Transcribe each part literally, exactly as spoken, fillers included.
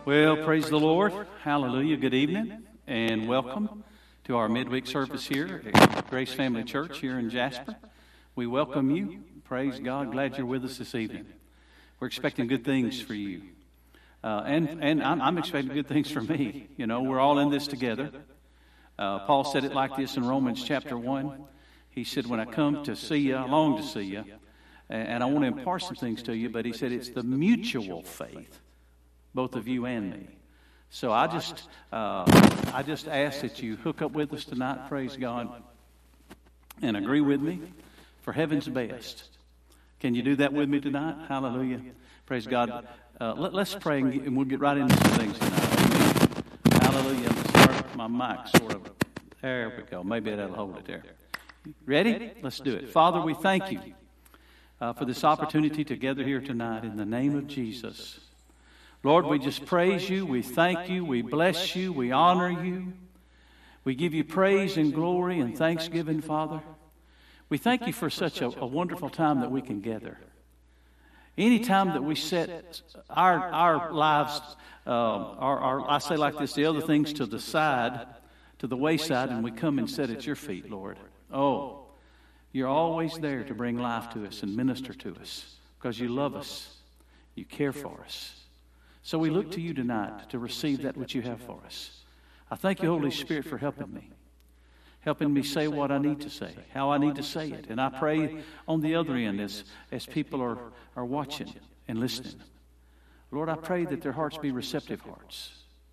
Well, praise the Lord. Hallelujah. Good evening and welcome to our midweek service here at Grace Family Church here in Jasper. We welcome you. Praise God. Glad you're with us this evening. We're expecting good things for you. Uh, and and I'm, I'm expecting good things for me. You know, we're all in this together. Uh, Paul said it like this in Romans chapter one. He said, when I come to see you, I long to see you. And I want to impart some things to you, but he said it's the mutual faith, both of you and me. So I just uh, I just ask that you hook up with us tonight, praise God, and agree with me for heaven's best. Can you do that with me tonight? Hallelujah. Praise God. Uh, let, let's pray and, get, and we'll get right into some things tonight. Amen. Hallelujah. Start my mic sort of. There we go. Maybe that'll hold it there. Ready? Let's do it. Father, we thank you uh, for this opportunity to gather here tonight in the name of Jesus. Lord, we just praise you. We thank you. We bless you. We honor you. We give you praise and glory and thanksgiving, Father. We thank you for such a, a wonderful time that we can gather. Any time that we set our our lives, uh, our, our, I say like this, the other things to the side, to the wayside, and we come and sit at your feet, Lord. Oh, you're always there to bring life to us and minister to us because you love us. You care for us. So we look to you tonight to receive that which you have for us. I thank you, Holy Spirit, for helping me. Helping me say what I need to say, how I need to say it. And I pray on the other end as, as people are, are watching and listening. Lord, I pray that their hearts be receptive hearts.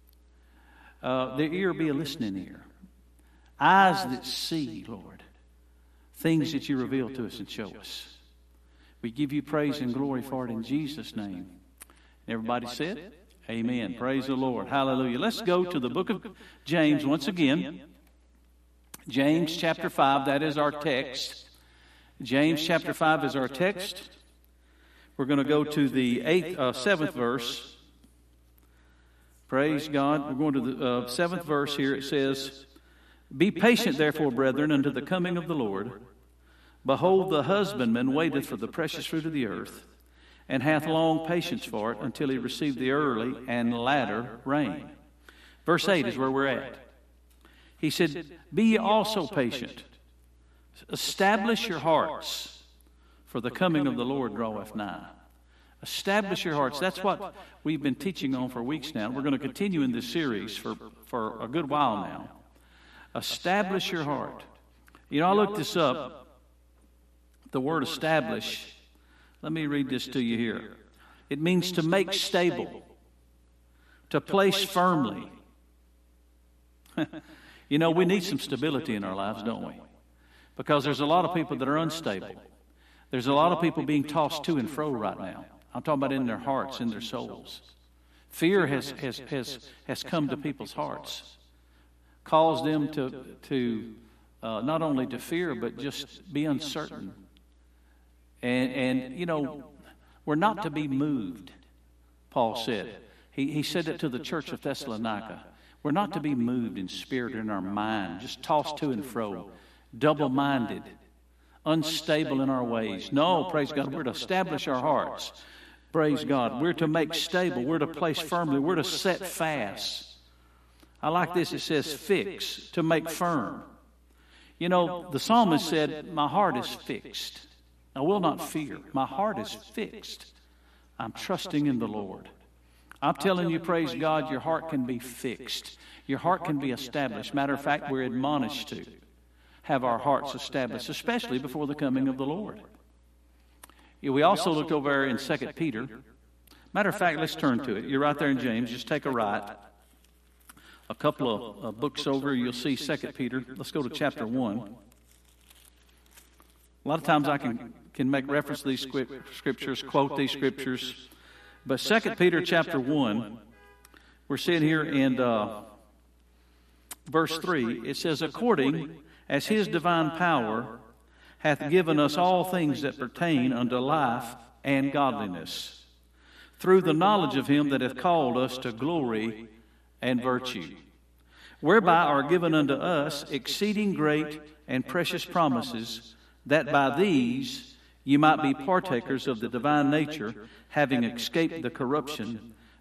Uh, their ear be a listening ear. Eyes that see, Lord, things that you reveal to us and show us. We give you praise and glory for it in Jesus' name. Everybody said, amen. Praise the Lord. Hallelujah. Let's go to the book of James once again. James chapter five, that is our text. James chapter five is our text. We're going to go to the eighth, uh, seventh verse. Praise God. We're going to the uh, seventh verse here. It says, be patient, therefore, brethren, unto the coming of the Lord. Behold, the husbandman waiteth for the precious fruit of the earth, and hath long patience for it until he receive the early and latter rain. Verse eight is where we're at. He said, be ye also patient. Establish your hearts, for the coming of the Lord draweth nigh. Establish your hearts. That's what we've been teaching on for weeks now. We're going to continue in this series for, for a good while now. Establish your heart. You know, I looked this up. The word establish. Let me read this to you here. It means to make stable, to place firmly. You know, we need some stability in our lives, don't we? Because there's a lot of people that are unstable. There's a lot of people being tossed to and fro right now. I'm talking about in their hearts, in their souls. Fear has has has, has come to people's hearts, caused them to to uh, not only to fear but just be uncertain. And and you know, we're not to be moved. Paul said. He he said it to the church of Thessalonica. We're not to be moved in spirit or in our mind, just tossed to and fro, double-minded, unstable in our ways. No, praise God, we're to establish our hearts. Praise God. We're to make stable. We're to place firmly. We're to set fast. I like this. It says fix, to make firm. You know, the psalmist said, my heart is fixed. I will not fear. My heart is fixed. I'm trusting in the Lord. I'm telling you, praise God, your heart can be fixed. Your heart can be established. Matter of fact, we're admonished to have our hearts established, especially before the coming of the Lord. We also looked over there in Second Peter. Matter of fact, let's turn to it. You're right there in James. Just take a right. A couple of uh, books over, you'll see Second Peter. Let's go to chapter one. A lot of times I can, can make reference to these scriptures, quote these scriptures. But Second Peter chapter one, we're seeing here in uh, verse three, it says, according as his divine power hath given us all things that pertain unto life and godliness, through the knowledge of him that hath called us to glory and virtue, whereby are given unto us exceeding great and precious promises, that by these ye might be partakers of the divine nature, having escaped the corruption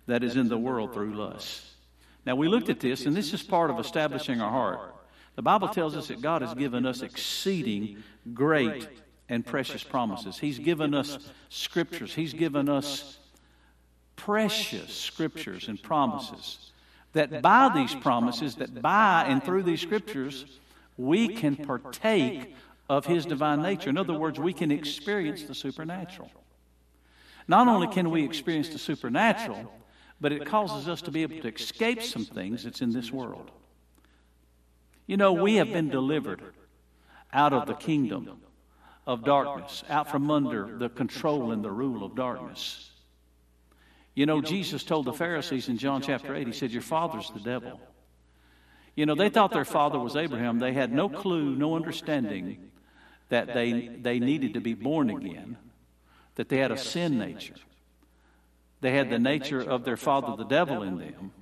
that is in the world through lust. Now, we looked at this, and this is part of establishing our heart. The Bible tells us that God has given us exceeding great and precious promises. He's given us scriptures. He's given us precious scriptures and promises. That by these promises, that by and through these scriptures, we can partake of His divine nature. In other words, we can experience the supernatural. Not only can we experience the supernatural, but it causes us to be able to escape some things that's in this world. You know, we have been delivered out of the kingdom of darkness, out from under the control and the rule of darkness. You know, Jesus told the Pharisees in John chapter eight, He said, your father's the devil. You know, they thought their father was Abraham. They had no clue, no understanding that they, they needed to be born again, that they had a sin nature. They had the nature of their father, the devil, in them.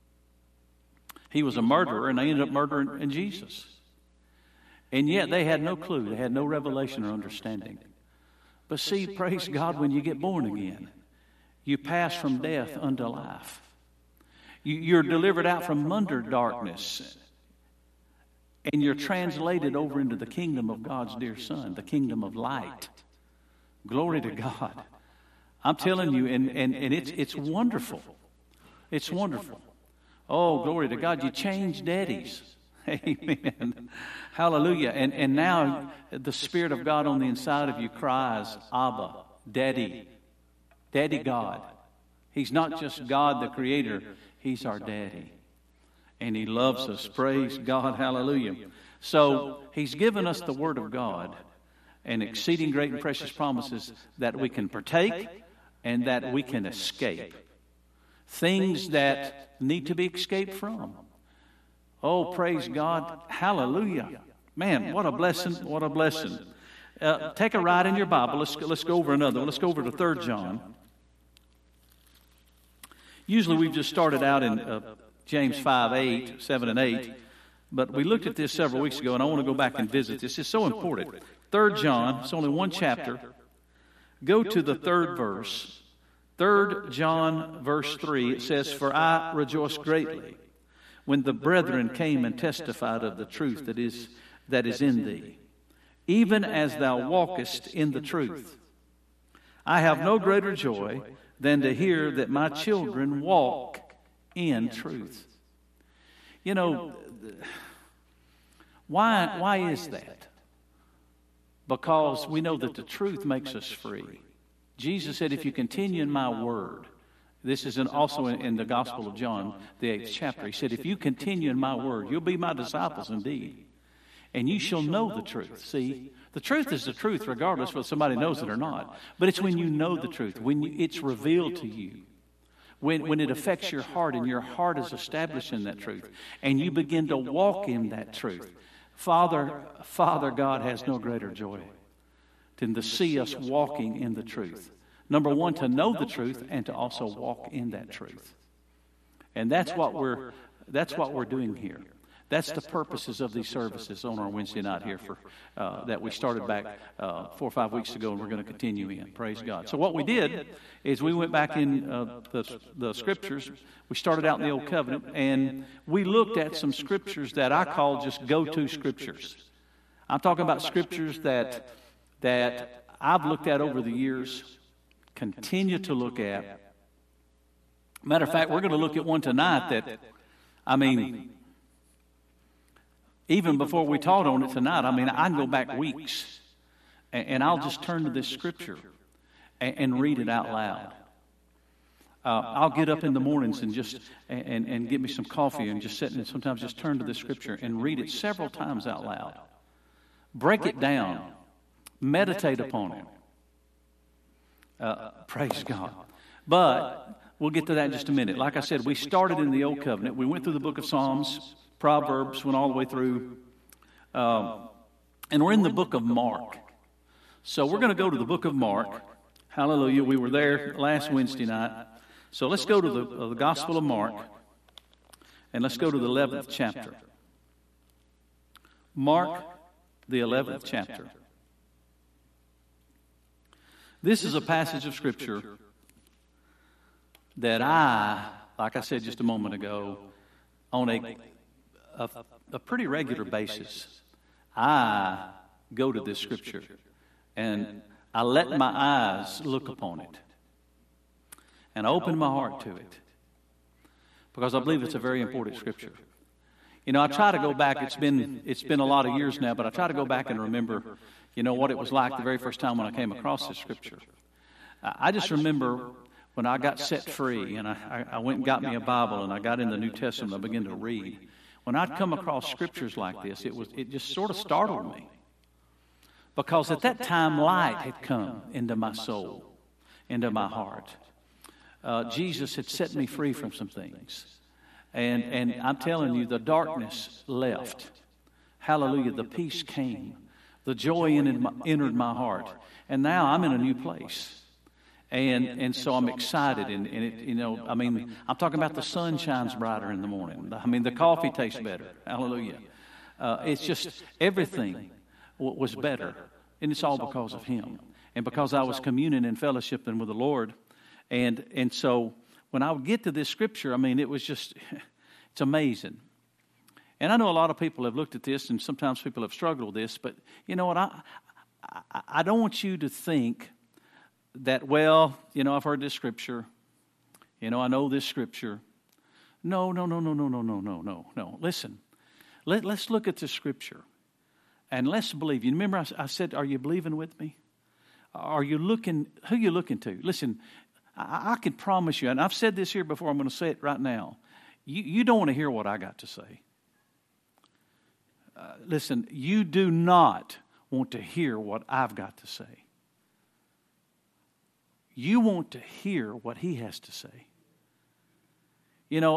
He was a murderer, and they ended up murdering Jesus. And yet they had no clue. They had no revelation or understanding. But see, praise God, when you get born again, you pass from death unto life. You, you're delivered out from under darkness, and you're translated over into the kingdom of God's dear Son, the kingdom of light. Glory to God. I'm telling you, and, and, and it's, it's wonderful. It's wonderful. Oh, glory to God. You change daddies. Amen. Hallelujah. And, and now the Spirit of God on the inside of you cries, Abba, Daddy, Daddy God. He's not just God the Creator. He's our Daddy. And He loves us. Praise God. Hallelujah. So He's given us the Word of God and exceeding great and precious promises that we can partake and that we can escape. Things that need to be escaped from. Oh, praise God. Hallelujah. Man, what a blessing. What a blessing. Uh, take a ride in your Bible. Let's, let's go over another one. Let's go over to Third John. Usually we've just started out in uh, James five, eight, seven, and eight. But we looked at this several weeks ago, and I want to go back and visit this. It's so important. Third John, it's only one chapter. Go to the third verse. Third John, verse three, it says, for I rejoice greatly when the brethren came and testified of the truth that is, that is in thee, even as thou walkest in the truth. I have no greater joy than to hear that my children walk in truth. You know, why, why is that? Because we know that the truth makes us free. Jesus said, if you continue in my word, this is in, also in, in the Gospel of John, the eighth chapter. He said, if you continue in my word, you'll be my disciples indeed. And you shall know the truth. See, the truth is the truth regardless whether somebody knows it or not. But it's when you know the truth, when you, it's revealed to you, when, when it affects your heart and your heart is established in that truth, and you begin to walk in that truth. Father, Father God has no greater joy than to see us walking in the truth. Number one, to know the truth and to also walk in that truth. And that's what we're that's what we're doing here. That's the purposes of these services on our Wednesday night here for uh, that we started back uh, four or five weeks ago, and we're going to continue in. Praise God. So what we did is we went back in uh, the, the scriptures. We started out in the Old Covenant, and we looked at some scriptures that I call just go-to scriptures. I'm talking about scriptures that that I've looked at over the years, continue to look at. Matter of fact, we're going to look at one tonight that, I mean, even before we taught on it tonight, I mean, I can go back weeks, and, and I'll just turn to this scripture and, and read it out loud. Uh, I'll get up in the mornings and just and, and get me some coffee and just sit and sometimes just turn to this scripture and read it several times out loud. Break it down. Meditate upon it. Uh, praise God. But we'll get to that in just a minute. Like I said, we started in the Old Covenant. We went through the book of Psalms, Proverbs, went all the way through. Um, and we're in the book of Mark. So we're going to go to the book of Mark. Hallelujah. We were there last Wednesday night. So let's go to the, uh, the Gospel of Mark. And let's go to the eleventh chapter. Mark, the eleventh chapter. This is a passage of Scripture that I, like I said just a moment ago, on a, a, a pretty regular basis, I go to this Scripture and I let my eyes look upon it. And I open my heart to it. Because I believe it's a very important Scripture. You know, I try to go back, it's been it's been a lot of years now, but I try to go back and remember, you know, what it was like the very first time when I came across this Scripture. I just remember when I got set free and I, I went and got me a Bible and I got in the New Testament and I began to read. When I'd come across Scriptures like this, it was it just sort of startled me. Because at that time, light had come into my soul, into my heart. Uh, Jesus had set me free from some things. And, and I'm telling you, the darkness left. Hallelujah. The peace came. The joy entered my, entered my heart. And now I'm in a new place. And and so I'm excited. And, and it, you know, I mean, I'm talking about the sun shines brighter in the morning. I mean, the coffee tastes better. Hallelujah. Uh, it's just everything w- was better. And it's all because of Him. And because I was communing and fellowshipping with the Lord. And and so when I would get to this Scripture, I mean, it was just, it's amazing. And I know a lot of people have looked at this, and sometimes people have struggled with this, but you know what? I, I, I don't want you to think that, well, you know, I've heard this Scripture. You know, I know this Scripture. No, no, no, no, no, no, no, no, no, no. Listen, let, let's look at the Scripture, and let's believe. You remember I, I said, are you believing with me? Are you looking, who are you looking to? Listen, I, I can promise you, and I've said this here before, I'm going to say it right now. You, you don't want to hear what I got to say. Uh, listen, you do not want to hear what I've got to say. You want to hear what He has to say. You know,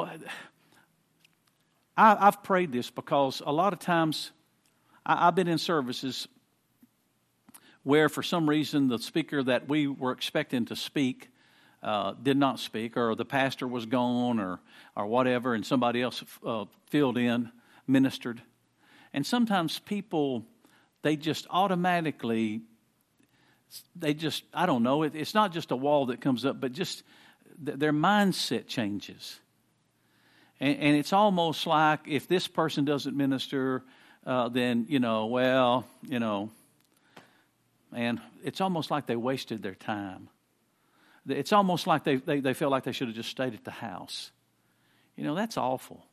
I, I've prayed this because a lot of times I, I've been in services where for some reason the speaker that we were expecting to speak uh, did not speak, or the pastor was gone, or or whatever, and somebody else uh, filled in, ministered. And sometimes people, they just automatically, they just, I don't know, it, it's not just a wall that comes up, but just th- their mindset changes. And, and it's almost like if this person doesn't minister, uh, then, you know, well, you know, and it's almost like they wasted their time. It's almost like they, they, they feel like they should have just stayed at the house. You know, that's awful.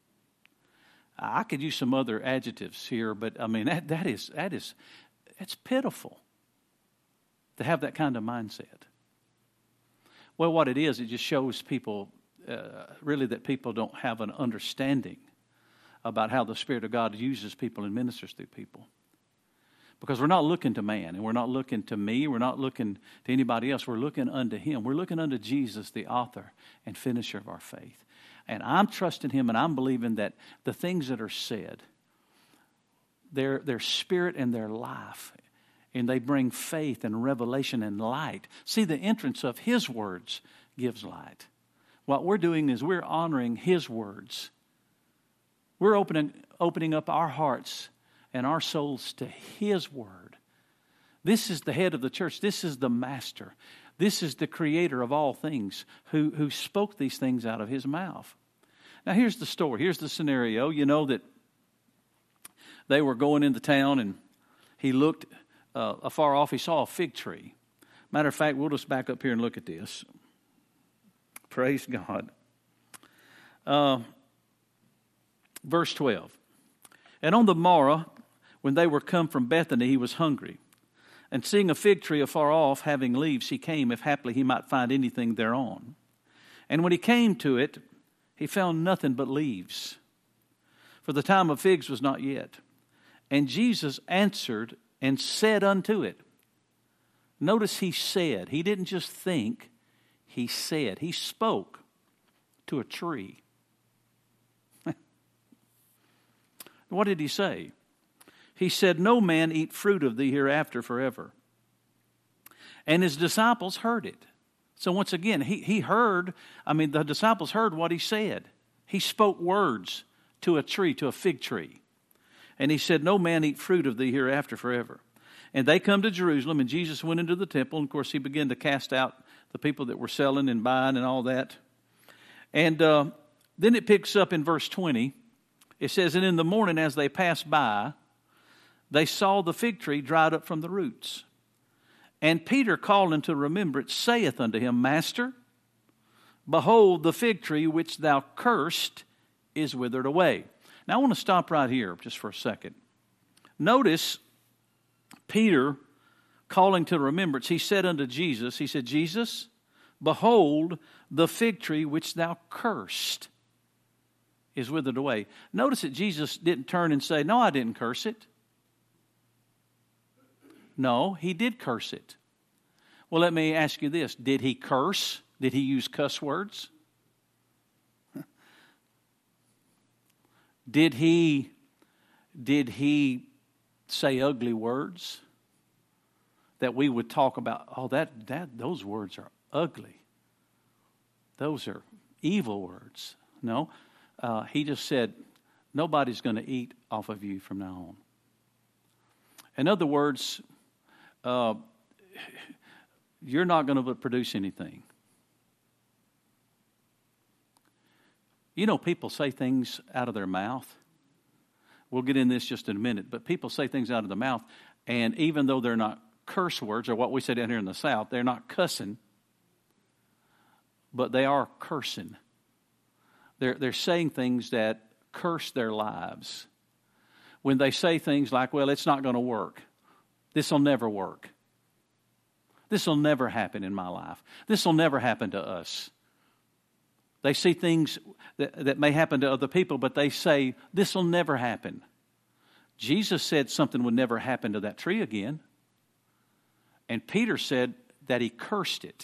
I could use some other adjectives here, but I mean, that, that is, that is, it's pitiful to have that kind of mindset. Well, what it is, it just shows people, uh, really that people don't have an understanding about how the Spirit of God uses people and ministers through people. Because we're not looking to man, and we're not looking to me, we're not looking to anybody else. We're looking unto Him. We're looking unto Jesus, the author and finisher of our faith. And I'm trusting Him, and I'm believing that the things that are said, their, their spirit and their life, and they bring faith and revelation and light. See, the entrance of His words gives light. What we're doing is we're honoring His words. We're opening, opening up our hearts and our souls to His word. This is the head of the church. This is the master. This is the creator of all things who, who spoke these things out of His mouth. Now here's the story. Here's the scenario. You know that they were going into town, and He looked uh, afar off. He saw a fig tree. Matter of fact, we'll just back up here and look at this. Praise God. Uh, verse twelve. And on the morrow, when they were come from Bethany, He was hungry. And seeing a fig tree afar off, having leaves, He came, if haply He might find anything thereon. And when He came to it, He found nothing but leaves, for the time of figs was not yet. And Jesus answered and said unto it. Notice He said. He didn't just think. He said. He spoke to a tree. What did He say? He said, no man eat fruit of thee hereafter forever. And His disciples heard it. So once again, he, he heard, I mean, the disciples heard what He said. He spoke words to a tree, to a fig tree. And He said, no man eat fruit of thee hereafter forever. And they come to Jerusalem, and Jesus went into the temple. And of course, He began to cast out the people that were selling and buying and all that. And uh, then it picks up in verse twenty. It says, and in the morning as they passed by, they saw the fig tree dried up from the roots. And Peter, calling to remembrance, saith unto him, Master, behold, the fig tree which thou cursed is withered away. Now I want to stop right here just for a second. Notice Peter, calling to remembrance, he said unto Jesus, he said, Jesus, behold, the fig tree which thou cursed is withered away. Notice that Jesus didn't turn and say, no, I didn't curse it. No, he did curse it. Well, let me ask you this. Did he curse? Did he use cuss words? Did he, did he say ugly words that we would talk about? Oh, that, that those words are ugly. Those are evil words. No, uh, he just said, nobody's going to eat off of you from now on. In other words, uh, you're not going to produce anything. You know, people say things out of their mouth. We'll get in this just in a minute. But people say things out of their mouth, and even though they're not curse words, or what we say down here in the South, they're not cussing, but they are cursing. They're, they're saying things that curse their lives. When they say things like, well, it's not going to work. This will never work. This will never happen in my life. This will never happen to us. They see things that, that may happen to other people, but they say, this will never happen. Jesus said something would never happen to that tree again. And Peter said that he cursed it.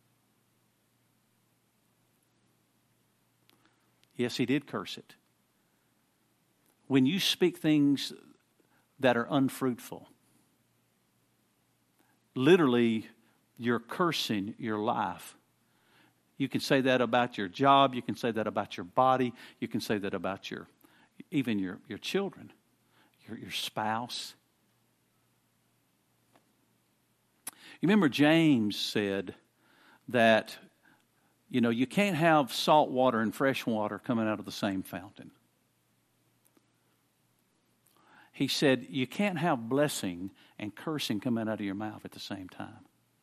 Yes, he did curse it. When you speak things that are unfruitful, literally you're cursing your life. You can say that about your job. You can say that about your body. You can say that about your, even your, your children, your, your spouse. You remember James said that, you know, you can't have salt water and fresh water coming out of the same fountain. He said you can't have blessing and cursing coming out of your mouth at the same time.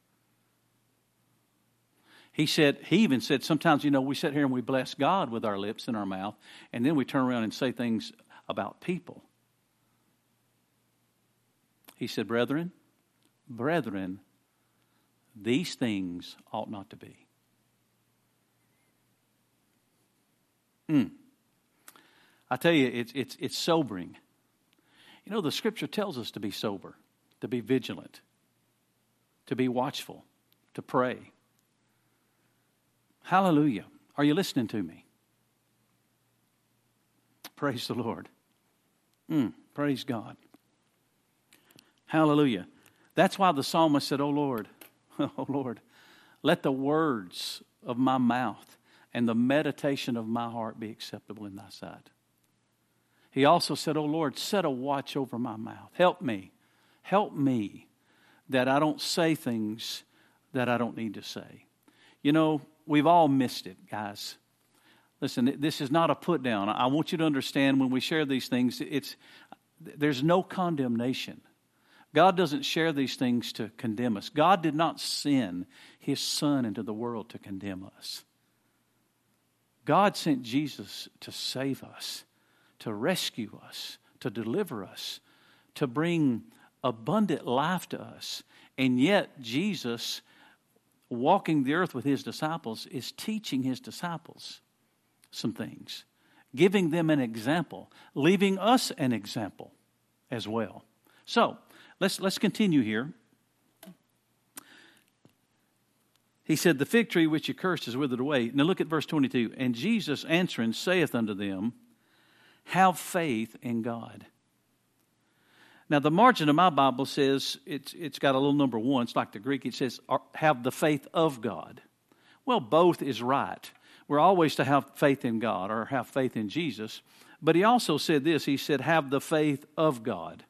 He said, he even said, sometimes, you know, we sit here and we bless God with our lips and our mouth, and then we turn around and say things about people. He said, brethren, brethren, these things ought not to be. Mm. I tell you, it's it's it's sobering. You know, the Scripture tells us to be sober, to be vigilant, to be watchful, to pray. Hallelujah. Are you listening to me? Praise the Lord. Mm, praise God. Hallelujah. That's why the psalmist said, oh Lord, oh Lord, let the words of my mouth and the meditation of my heart be acceptable in thy sight. He also said, oh Lord, set a watch over my mouth. Help me. Help me that I don't say things that I don't need to say. You know, we've all missed it, guys. Listen, this is not a put down. I want you to understand when we share these things, it's there's no condemnation. God doesn't share these things to condemn us. God did not send His Son into the world to condemn us. God sent Jesus to save us, to rescue us, to deliver us, to bring abundant life to us. And yet Jesus, walking the earth with His disciples, is teaching His disciples some things, giving them an example, leaving us an example as well. So, let's let's continue here. He said, the fig tree which you cursed is withered away. Now look at verse twenty-two. And Jesus answering saith unto them, have faith in God. Now the margin of my Bible says, it's it's got a little number one. It's like the Greek. It says, have the faith of God. Well, both is right. We're always to have faith in God or have faith in Jesus. But he also said this. He said, have the faith of God.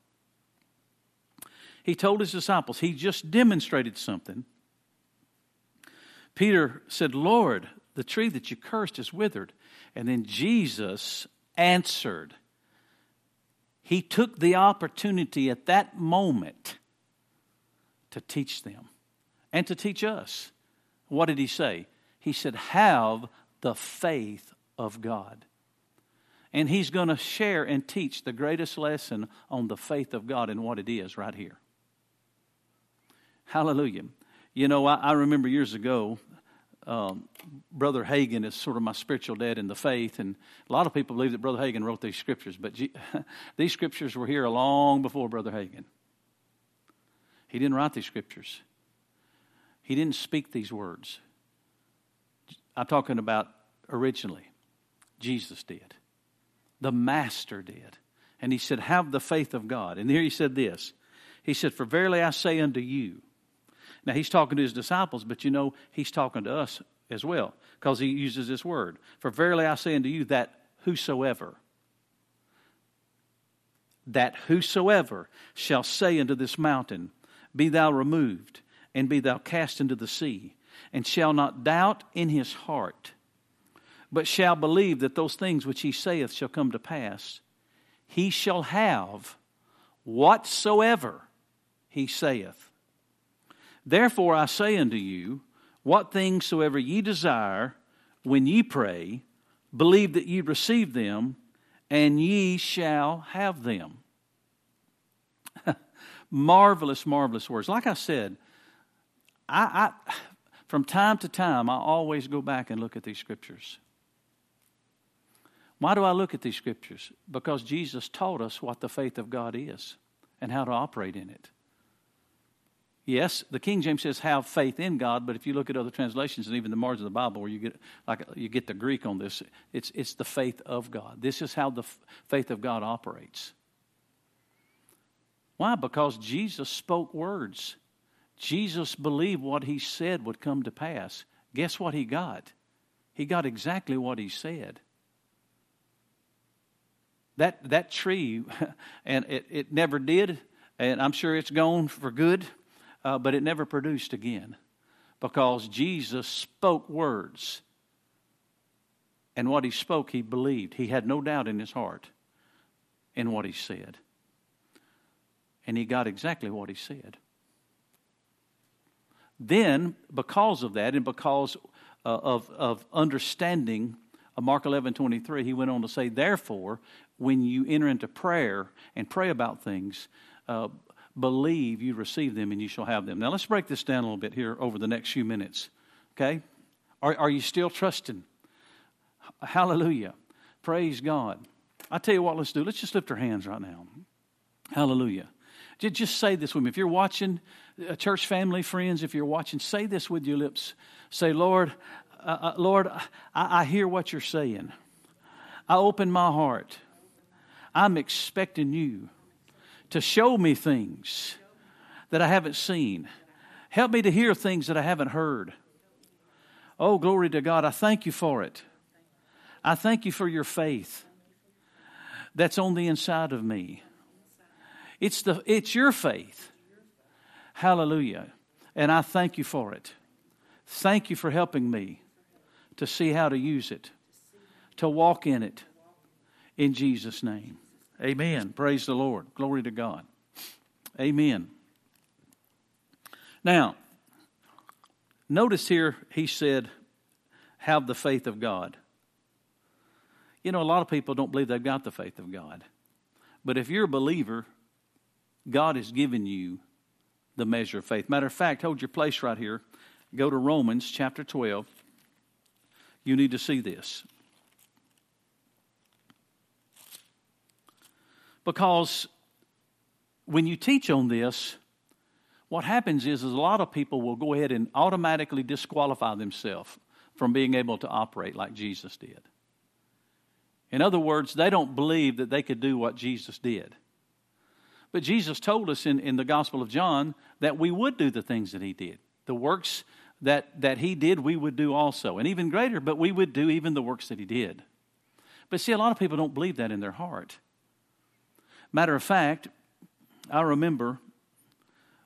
He told his disciples, he just demonstrated something Peter said, Lord, the tree that you cursed is withered. And then Jesus answered. He took the opportunity at that moment to teach them and to teach us. What did he say? He said, have the faith of God. And he's going to share and teach the greatest lesson on the faith of God and what it is right here. Hallelujah. You know, I, I remember years ago, um, Brother Hagin is sort of my spiritual dad in the faith. And a lot of people believe that Brother Hagin wrote these scriptures. But G- these scriptures were here long before Brother Hagin. He didn't write these scriptures. He didn't speak these words. I'm talking about originally. Jesus did. The Master did. And he said, have the faith of God. And here he said this. He said, for verily I say unto you. Now he's talking to his disciples, but you know, he's talking to us as well. Because he uses this word. For verily I say unto you that whosoever. That whosoever shall say unto this mountain, be thou removed, and be thou cast into the sea, and shall not doubt in his heart, but shall believe that those things which he saith shall come to pass, he shall have whatsoever he saith. Therefore I say unto you, what things soever ye desire, when ye pray, believe that ye receive them, and ye shall have them. Marvelous, marvelous words. Like I said, I, I from time to time, I always go back and look at these scriptures. Why do I look at these scriptures? Because Jesus taught us what the faith of God is and how to operate in it. Yes, the King James says have faith in God, but if you look at other translations and even the margin of the Bible where you get like you get the Greek on this, it's it's the faith of God. This is how the f- faith of God operates. Why? Because Jesus spoke words. Jesus believed what he said would come to pass. Guess what he got? He got exactly what he said. That that tree, and it, it never did, and I'm sure it's gone for good, uh, but it never produced again. Because Jesus spoke words. And what he spoke, he believed. He had no doubt in his heart in what he said. And he got exactly what he said. Then, because of that, and because uh, of, of understanding of Mark eleven twenty-three, he went on to say, therefore, when you enter into prayer and pray about things, uh, believe you receive them and you shall have them. Now, let's break this down a little bit here over the next few minutes. Okay? Are, are you still trusting? Hallelujah. Praise God. I tell you what, let's do. Let's just lift our hands right now. Hallelujah. Just say this with me. If you're watching, uh, church family, friends, if you're watching, say this with your lips. Say, Lord, uh, uh, Lord, I, I hear what you're saying. I open my heart. I'm expecting you to show me things that I haven't seen. Help me to hear things that I haven't heard. Oh, glory to God. I thank you for it. I thank you for your faith that's on the inside of me. It's the it's your faith. Hallelujah. And I thank you for it. Thank you for helping me to see how to use it, to walk in it. In Jesus' name. Amen. Praise the Lord. Glory to God. Amen. Now, notice here he said, have the faith of God. You know, a lot of people don't believe they've got the faith of God. But if you're a believer, God has given you the measure of faith. Matter of fact, hold your place right here. Go to Romans chapter twelve. You need to see this. Because when you teach on this, what happens is, is a lot of people will go ahead and automatically disqualify themselves from being able to operate like Jesus did. In other words, they don't believe that they could do what Jesus did. But Jesus told us in, in the Gospel of John that we would do the things that he did. The works that, that he did, we would do also. And even greater, but we would do even the works that he did. But see, a lot of people don't believe that in their heart. Matter of fact, I remember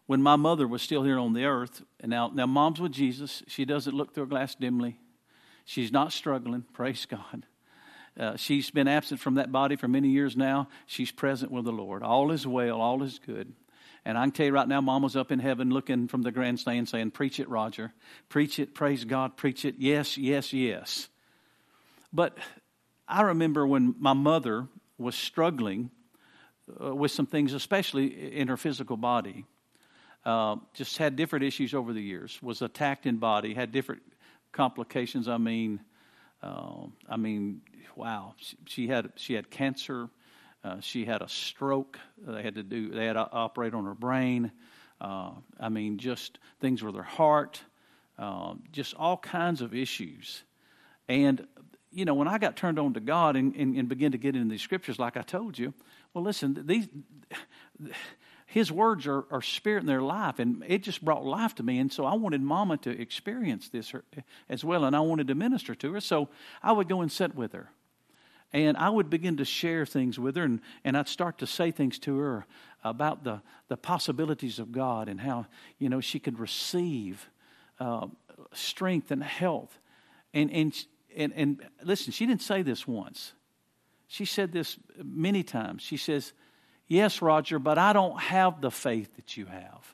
when my mother was still here on the earth, and now, now Mom's with Jesus. She doesn't look through a glass dimly. She's not struggling, praise God. Uh, she's been absent from that body for many years now. She's present with the Lord. All is well, all is good. And I can tell you right now, Mama's up in heaven looking from the grandstand saying, preach it, Roger. Preach it, praise God, preach it. Yes, yes, yes. But I remember when my mother was struggling uh, with some things, especially in her physical body. Uh, just had different issues over the years. Was attacked in body, had different complications. I mean, uh, I mean, wow. She, she had she had cancer. Uh, she had a stroke. They had to do. They had to operate on her brain. Uh, I mean, just things with her heart. Uh, just all kinds of issues. And you know, when I got turned on to God and, and, and began to get into these scriptures, like I told you, well, listen, these. His words are, are spirit in their life, and it just brought life to me. And so I wanted Mama to experience this as well, and I wanted to minister to her. So I would go and sit with her, and I would begin to share things with her, and, and I'd start to say things to her about the, the possibilities of God and how, you know, she could receive uh, strength and health. And, and, and, and listen, she didn't say this once. She said this many times. She says, yes, Roger, but I don't have the faith that you have.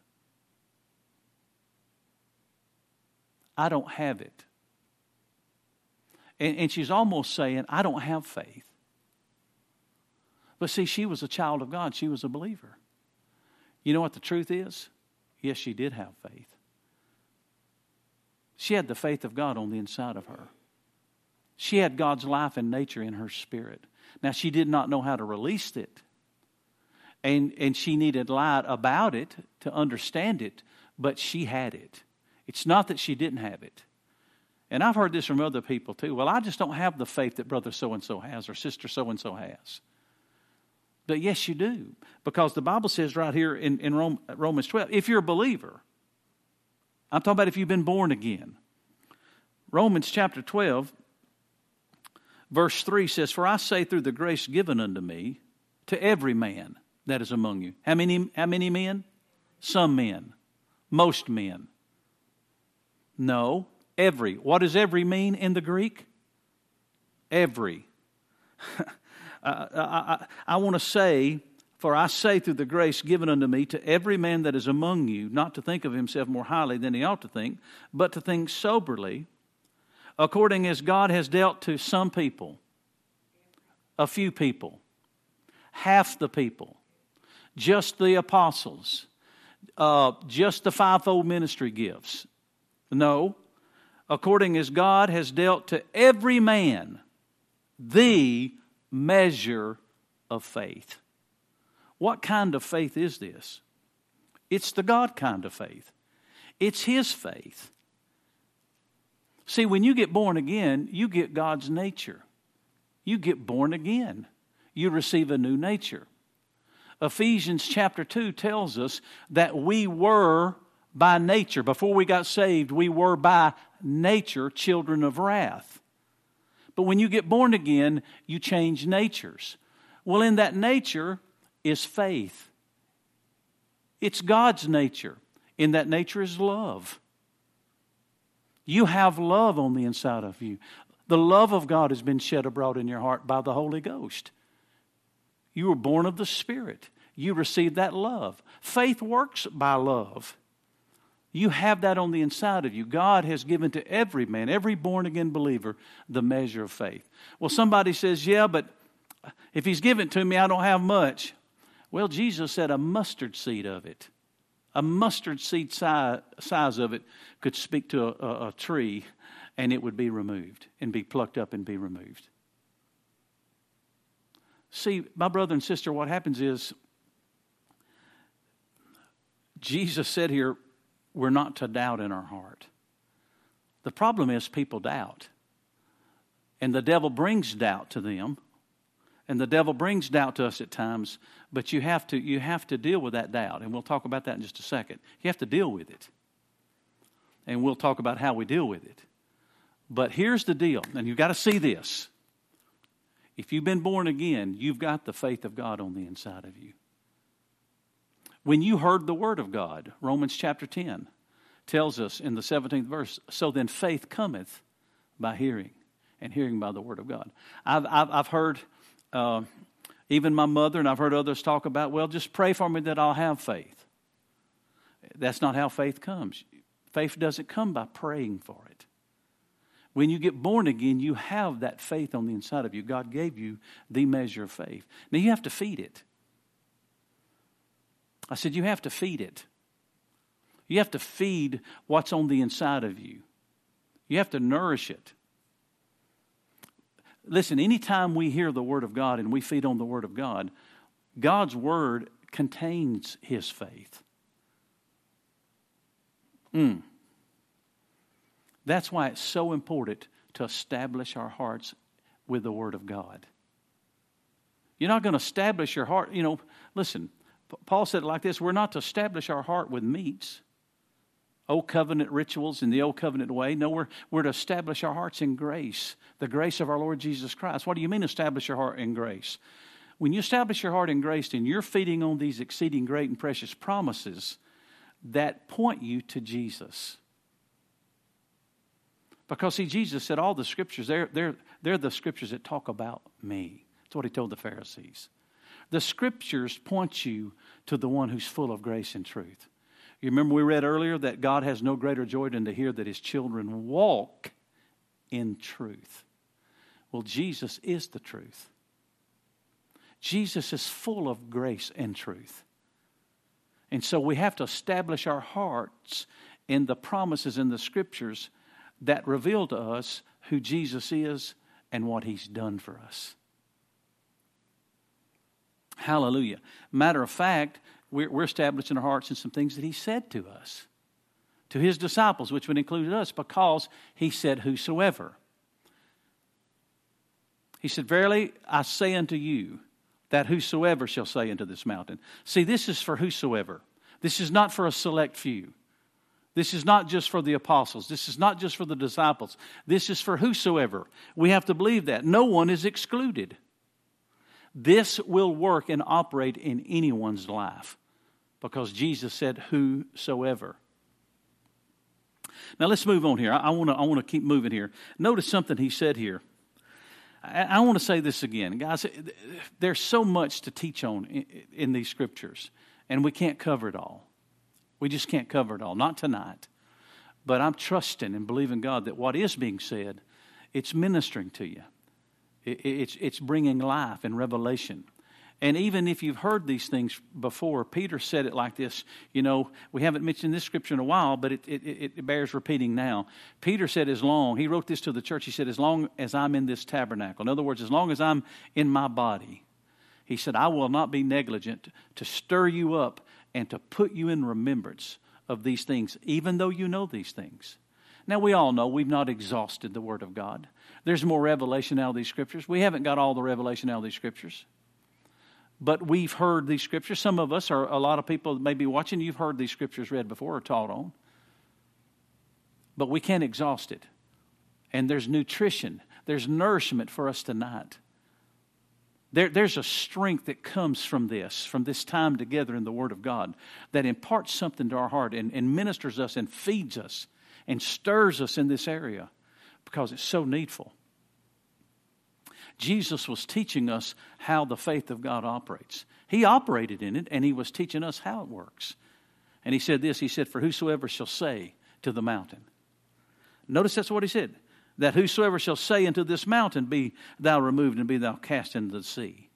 I don't have it. And, and she's almost saying, I don't have faith. But see, she was a child of God. She was a believer. You know what the truth is? Yes, she did have faith. She had the faith of God on the inside of her. She had God's life and nature in her spirit. Now, she did not know how to release it. And and she needed light about it to understand it, but she had it. It's not that she didn't have it. And I've heard this from other people too. Well, I just don't have the faith that brother so-and-so has or sister so-and-so has. But yes, you do. Because the Bible says right here in, in Rome, Romans twelve, if you're a believer, I'm talking about if you've been born again. Romans chapter twelve, verse three says, for I say through the grace given unto me, to every man that is among you. How many, how many men? Some men. Most men. No, every. What does every mean in the Greek? Every. I, I, I want to say, for I say through the grace given unto me to every man that is among you, not to think of himself more highly than he ought to think, but to think soberly, according as God has dealt to some people, a few people, half the people, just the apostles, uh, just the fivefold ministry gifts. No, according as God has dealt to every man the measure of faith. What kind of faith is this? It's the God kind of faith. It's His faith. See, when you get born again, you get God's nature. You get born again. You receive a new nature. Ephesians chapter two tells us that we were by nature, before we got saved, we were by nature children of wrath. But when you get born again, you change natures. Well, in that nature is faith. It's God's nature. In that nature is love. You have love on the inside of you. The love of God has been shed abroad in your heart by the Holy Ghost. You were born of the Spirit. You received that love. Faith works by love. You have that on the inside of you. God has given to every man, every born-again believer, the measure of faith. Well, somebody says, yeah, but if He's given it to me, I don't have much. Well, Jesus said a mustard seed of it. A mustard seed size, size of it could speak to a, a, a tree, and it would be removed and be plucked up and be removed. See, my brother and sister, what happens is Jesus said here, we're not to doubt in our heart. The problem is people doubt. And the devil brings doubt to them. And the devil brings doubt to us at times. But you have to, you have to deal with that doubt. And we'll talk about that in just a second. You have to deal with it. And we'll talk about how we deal with it. But here's the deal. And you've got to see this. If you've been born again, you've got the faith of God on the inside of you. When you heard the word of God, Romans chapter ten tells us in the seventeenth verse, so then faith cometh by hearing, and hearing by the word of God. I've, I've, I've heard uh, even my mother, and I've heard others talk about, well, just pray for me that I'll have faith. That's not how faith comes. Faith doesn't come by praying for it. When you get born again, you have that faith on the inside of you. God gave you the measure of faith. Now you have to feed it. I said you have to feed it. You have to feed what's on the inside of you. You have to nourish it. Listen, anytime we hear the Word of God and we feed on the Word of God, God's Word contains His faith. Mm. That's why it's so important to establish our hearts with the Word of God. You're not going to establish your heart. You know, listen, Paul said it like this, we're not to establish our heart with meats, old covenant rituals in the old covenant way. No, we're, we're to establish our hearts in grace, the grace of our Lord Jesus Christ. What do you mean establish your heart in grace? When you establish your heart in grace, then you're feeding on these exceeding great and precious promises that point you to Jesus. Because, see, Jesus said all the scriptures, they're, they're, they're the scriptures that talk about me. That's what he told the Pharisees. The scriptures point you to the one who's full of grace and truth. You remember we read earlier that God has no greater joy than to hear that His children walk in truth. Well, Jesus is the truth. Jesus is full of grace and truth. And so we have to establish our hearts in the promises in the scriptures that reveal to us who Jesus is and what He's done for us. Hallelujah. Matter of fact, we're, we're establishing our hearts in some things that He said to us, to His disciples, which would include us, because He said, whosoever. He said, verily I say unto you, that whosoever shall say unto this mountain. See, this is for whosoever. This is not for a select few. This is not just for the apostles. This is not just for the disciples. This is for whosoever. We have to believe that. No one is excluded. This will work and operate in anyone's life because Jesus said whosoever. Now let's move on here. I want to I want to keep moving here. Notice something He said here. I, I want to say this again. Guys, there's so much to teach on in, in these scriptures, and we can't cover it all. We just can't cover it all, not tonight. But I'm trusting and believing God that what is being said, it's ministering to you. It, it's, it's bringing life and revelation. And even if you've heard these things before, Peter said it like this. You know, we haven't mentioned this scripture in a while, but it, it, it bears repeating now. Peter said as long, he wrote this to the church, he said, as long as I'm in this tabernacle, in other words, as long as I'm in my body, he said, I will not be negligent to stir you up and to put you in remembrance of these things, even though you know these things. Now, we all know we've not exhausted the Word of God. There's more revelation out of these scriptures. We haven't got all the revelation out of these scriptures. But we've heard these scriptures. Some of us, or a lot of people that may be watching, you've heard these scriptures read before or taught on. But we can't exhaust it. And there's nutrition. There's nourishment for us tonight. There, there's a strength that comes from this, from this time together in the Word of God, that imparts something to our heart and, and ministers us and feeds us and stirs us in this area because it's so needful. Jesus was teaching us how the faith of God operates. He operated in it, and He was teaching us how it works. And He said this, He said, for whosoever shall say to the mountain. Notice that's what He said. That whosoever shall say unto this mountain, be thou removed and be thou cast into the sea.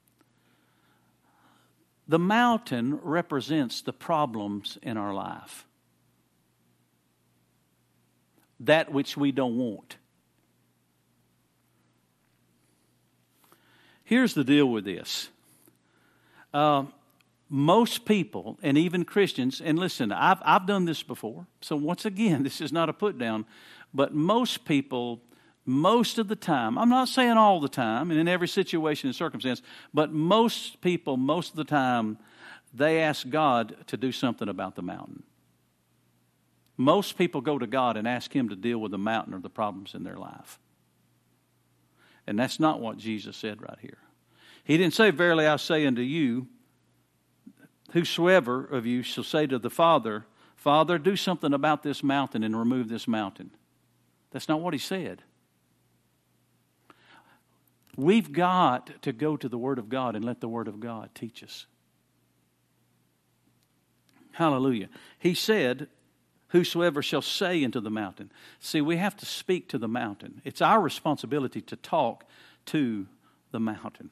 The mountain represents the problems in our life. That which we don't want. Here's the deal with this. Uh, most people, and even Christians, and listen, I've, I've done this before. So once again, this is not a put down. But most people, most of the time, I'm not saying all the time, and in every situation and circumstance, but most people, most of the time, they ask God to do something about the mountain. Most people go to God and ask Him to deal with the mountain or the problems in their life. And that's not what Jesus said right here. He didn't say, verily I say unto you, whosoever of you shall say to the Father, Father, do something about this mountain and remove this mountain. That's not what he said. We've got to go to the Word of God and let the Word of God teach us. Hallelujah. He said, whosoever shall say unto the mountain. See, we have to speak to the mountain. It's our responsibility to talk to the mountain.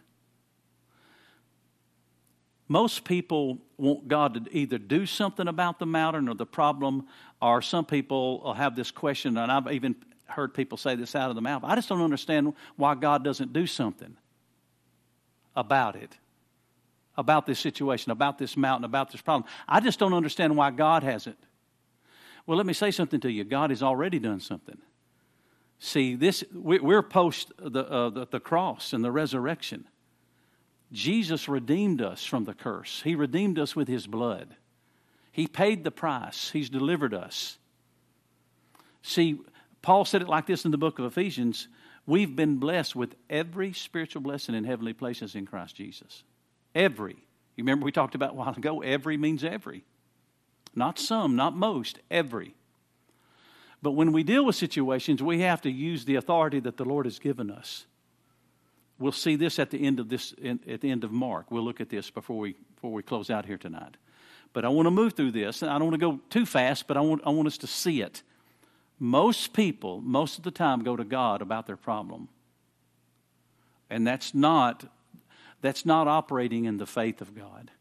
Most people want God to either do something about the mountain or the problem, or some people will have this question, and I've even heard people say this out of the mouth. I just don't understand why God doesn't do something about it, about this situation, about this mountain, about this problem. I just don't understand why God hasn't. Well, let me say something to you. God has already done something. See, this we're post the, uh, the the cross and the resurrection. Jesus redeemed us from the curse. He redeemed us with His blood. He paid the price. He's delivered us. See, Paul said it like this in the book of Ephesians. We've been blessed with every spiritual blessing in heavenly places in Christ Jesus. Every. You remember we talked about a while ago, every means every. Not some, not most, every. But when we deal with situations, we have to use the authority that the Lord has given us. We'll see this at the end of this. At the end of Mark, we'll look at this before we before we close out here tonight. But I want to move through this, and I don't want to go too fast. But I want I want us to see it. Most people, most of the time, go to God about their problem, and that's not that's not operating in the faith of God.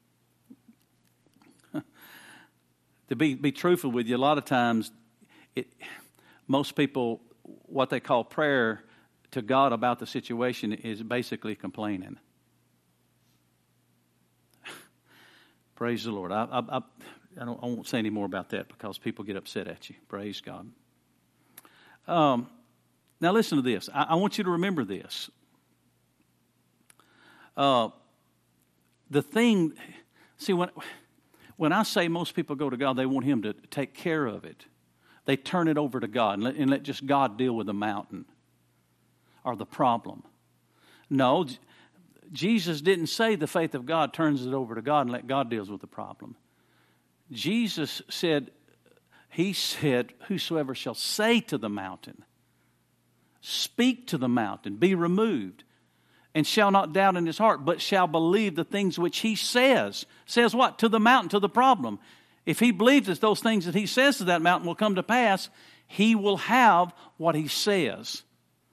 To be be truthful with you, a lot of times, it, most people, what they call prayer to God about the situation is basically complaining. Praise the Lord. I, I, I, I, don't, I won't say any more about that because people get upset at you. Praise God. Um, now listen to this. I, I want you to remember this. Uh, the thing, see, when, when I say most people go to God, they want Him to take care of it. They turn it over to God and let, and let just God deal with the mountain or the problem. No, Jesus didn't say the faith of God turns it over to God and let God deals with the problem. Jesus said, He said, whosoever shall say to the mountain, speak to the mountain, be removed, and shall not doubt in his heart, but shall believe the things which He says. Says what? To the mountain, to the problem. If he believes that those things that He says to that mountain will come to pass, he will have what He says.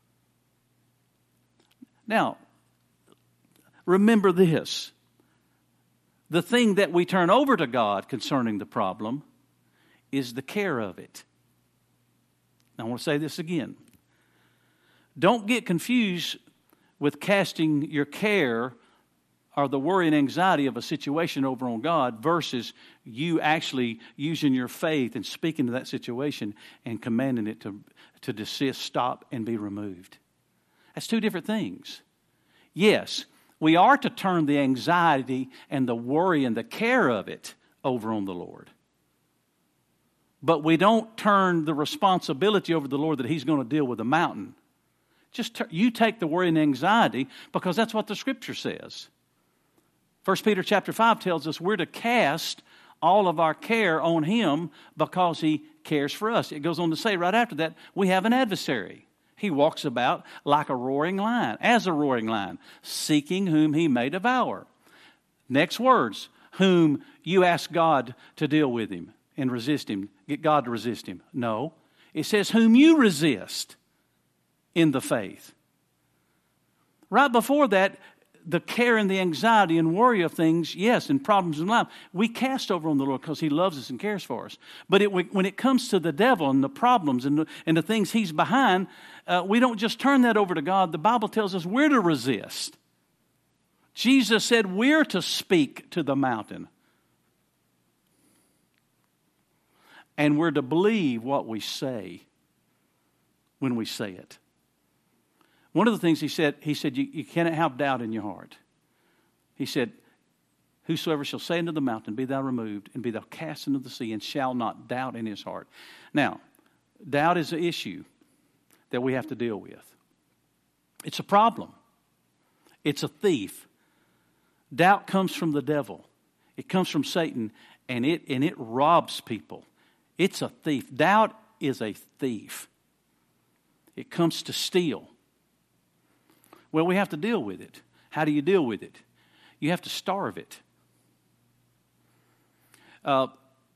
Now, remember this. The thing that we turn over to God concerning the problem is the care of it. Now, I want to say this again. Don't get confused with casting your care or the worry and anxiety of a situation over on God versus you actually using your faith and speaking to that situation and commanding it to, to desist, stop, and be removed. That's two different things. Yes, we are to turn the anxiety and the worry and the care of it over on the Lord. But we don't turn the responsibility over to the Lord that He's going to deal with the mountain. Just t- you take the worry and anxiety because that's what the Scripture says. First Peter chapter five tells us we're to cast all of our care on Him because He cares for us. It goes on to say right after that, we have an adversary. He walks about like a roaring lion, as a roaring lion, seeking whom He may devour. Next words, whom you ask God to deal with him and resist him, get God to resist him. No, it says whom you resist in the faith. Right before that, the care and the anxiety and worry of things, yes, and problems in life, we cast over on the Lord because He loves us and cares for us. But it, when it comes to the devil and the problems and the, and the things he's behind, uh, we don't just turn that over to God. The Bible tells us we're to resist. Jesus said we're to speak to the mountain. And we're to believe what we say when we say it. One of the things he said, he said, you, you cannot have doubt in your heart. He said, whosoever shall say unto the mountain, be thou removed, and be thou cast into the sea, and shall not doubt in his heart. Now, doubt is an issue that we have to deal with. It's a problem. It's a thief. Doubt comes from the devil. It comes from Satan, and it and it robs people. It's a thief. Doubt is a thief. It comes to steal. Well, we have to deal with it. How do you deal with it? You have to starve it. Uh,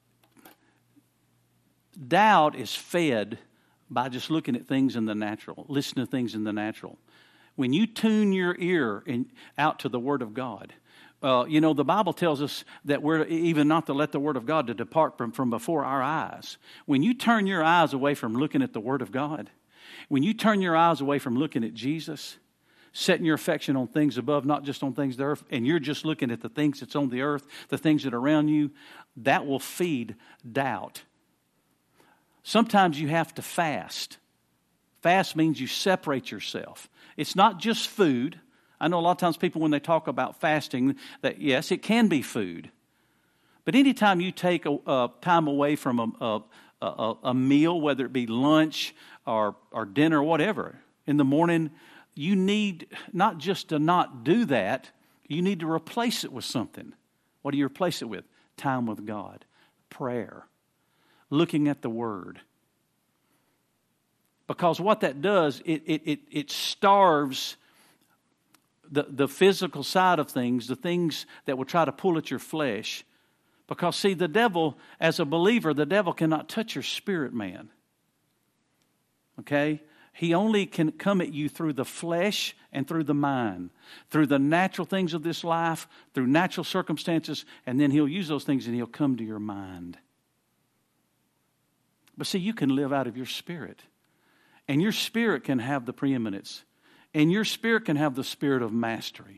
doubt is fed by just looking at things in the natural, listening to things in the natural. When you tune your ear in, out to the Word of God, uh, you know, the Bible tells us that we're even not to let the Word of God to depart from, from before our eyes. When you turn your eyes away from looking at the Word of God, when you turn your eyes away from looking at Jesus, setting your affection on things above, not just on things of the earth, and you're just looking at the things that's on the earth, the things that are around you, that will feed doubt. Sometimes you have to fast. Fast means you separate yourself. It's not just food. I know a lot of times people, when they talk about fasting, that yes, it can be food. But anytime you take a, a time away from a, a, a, a meal, whether it be lunch or, or dinner or whatever, in the morning, you need not just to not do that, you need to replace it with something. What do you replace it with? Time with God, prayer, looking at the Word. Because what that does, it it it, it starves the, the physical side of things, the things that will try to pull at your flesh. Because, see, the devil, as a believer, the devil cannot touch your spirit, man. Okay? He only can come at you through the flesh and through the mind, through the natural things of this life, through natural circumstances, and then he'll use those things and he'll come to your mind. But see, you can live out of your spirit, and your spirit can have the preeminence, and your spirit can have the spirit of mastery.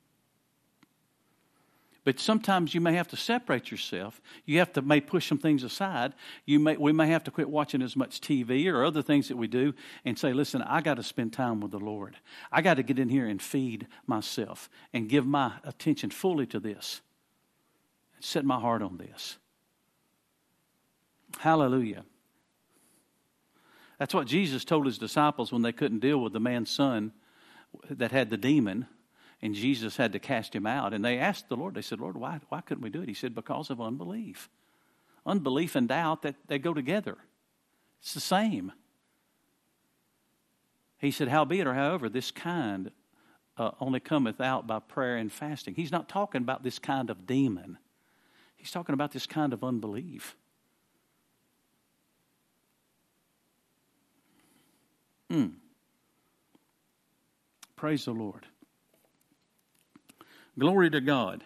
But sometimes you may have to separate yourself. You have to may push some things aside. You may we may have to quit watching as much T V or other things that we do and say, listen, I got to spend time with the Lord. I got to get in here and feed myself and give my attention fully to this. And set my heart on this. Hallelujah. That's what Jesus told his disciples when they couldn't deal with the man's son that had the demon. And Jesus had to cast him out. And they asked the Lord, they said, Lord, why, why couldn't we do it? He said, because of unbelief. Unbelief and doubt, that they go together. It's the same. He said, howbeit or however, this kind uh, only cometh out by prayer and fasting. He's not talking about this kind of demon. He's talking about this kind of unbelief. Mm. Praise the Lord. Glory to God.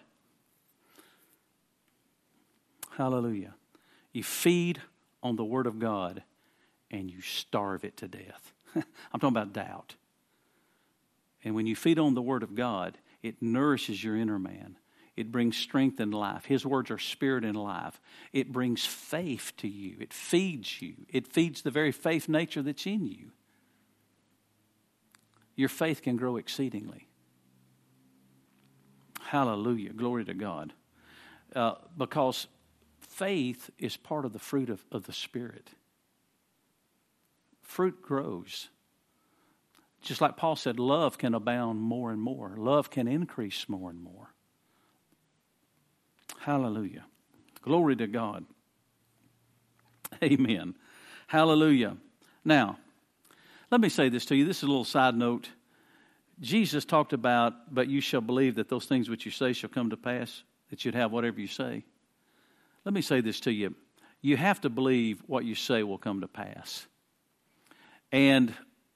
Hallelujah. You feed on the Word of God and you starve it to death. I'm talking about doubt. And when you feed on the Word of God, it nourishes your inner man. It brings strength and life. His words are spirit and life. It brings faith to you. It feeds you. It feeds the very faith nature that's in you. Your faith can grow exceedingly. Hallelujah. Glory to God. Uh, because faith is part of the fruit of, of the Spirit. Fruit grows. Just like Paul said, love can abound more and more. Love can increase more and more. Hallelujah. Glory to God. Amen. Hallelujah. Now, let me say this to you. This is a little side note. Jesus talked about, but you shall believe that those things which you say shall come to pass, that you'd have whatever you say. Let me say this to you. You have to believe what you say will come to pass. And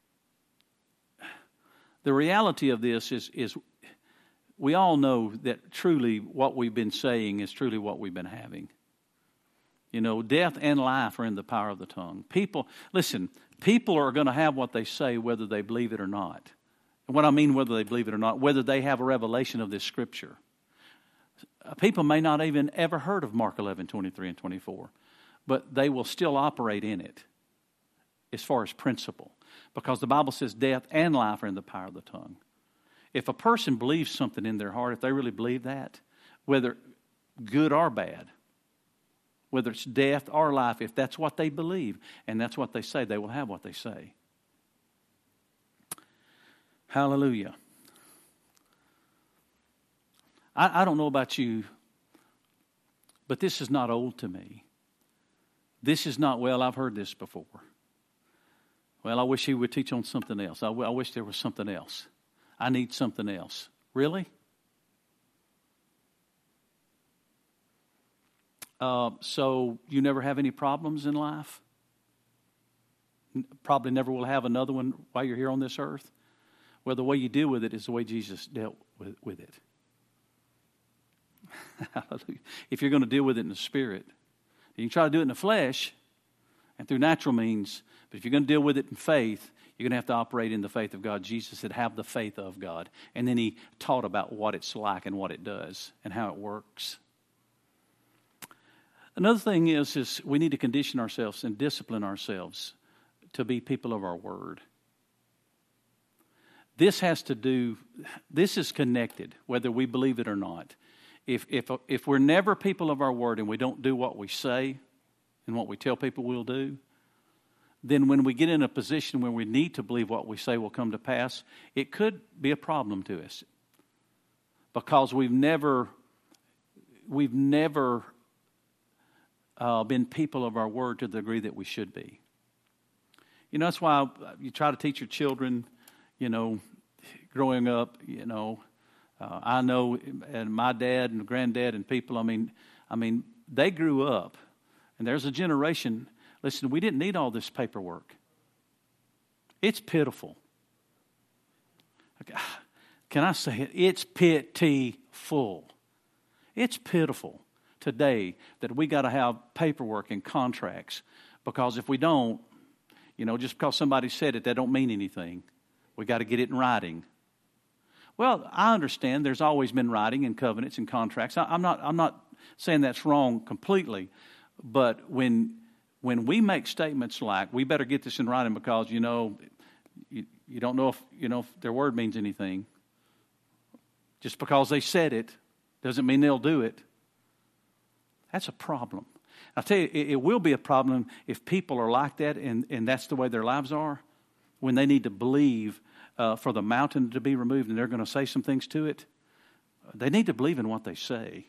the reality of this is, is we all know that truly what we've been saying is truly what we've been having. You know, death and life are in the power of the tongue. People, listen, people are going to have what they say whether they believe it or not. And what I mean whether they believe it or not, whether they have a revelation of this Scripture. People may not even ever heard of Mark eleven, twenty-three and twenty-four, but they will still operate in it as far as principle. Because the Bible says death and life are in the power of the tongue. If a person believes something in their heart, if they really believe that, whether good or bad, whether it's death or life, if that's what they believe and that's what they say, they will have what they say. Hallelujah. I, I don't know about you, But this is not old to me. This is not, well, I've heard this before. Well, I wish he would teach on something else. I, w- I wish there was something else. I need something else. Really? Uh, so you never have any problems in life? Probably never will have another one while you're here on this earth? Well, the way you deal with it is the way Jesus dealt with, with it. If you're going to deal with it in the spirit, you can try to do it in the flesh and through natural means, but if you're going to deal with it in faith, you're going to have to operate in the faith of God. Jesus said, have the faith of God. And then he taught about what it's like and what it does and how it works. Another thing is, is we need to condition ourselves and discipline ourselves to be people of our word. This has to do, this is connected, whether we believe it or not. If, if, if we're never people of our word and we don't do what we say and what we tell people we'll do, then when we get in a position where we need to believe what we say will come to pass, it could be a problem to us. Because we've never, we've never uh, been people of our word to the degree that we should be. You know, that's why you try to teach your children, you know, growing up, you know, uh, I know, and my dad and granddad and people, I mean, I mean, they grew up, and there's a generation. Listen, we didn't need all this paperwork. It's pitiful. Can I say it? It's pitiful. It's pitiful today that we got to have paperwork and contracts, because if we don't, you know, just because somebody said it, that don't mean anything. We got to get it in writing. Well, I understand there's always been writing and covenants and contracts. I, I'm not I'm not saying that's wrong completely, but when when we make statements like, we better get this in writing because, you know, you, you don't know if, you know, if their word means anything. Just because they said it doesn't mean they'll do it. That's a problem. I'll tell you, it, it will be a problem if people are like that and, and that's the way their lives are, when they need to believe uh, for the mountain to be removed and they're going to say some things to it. They need to believe in what they say.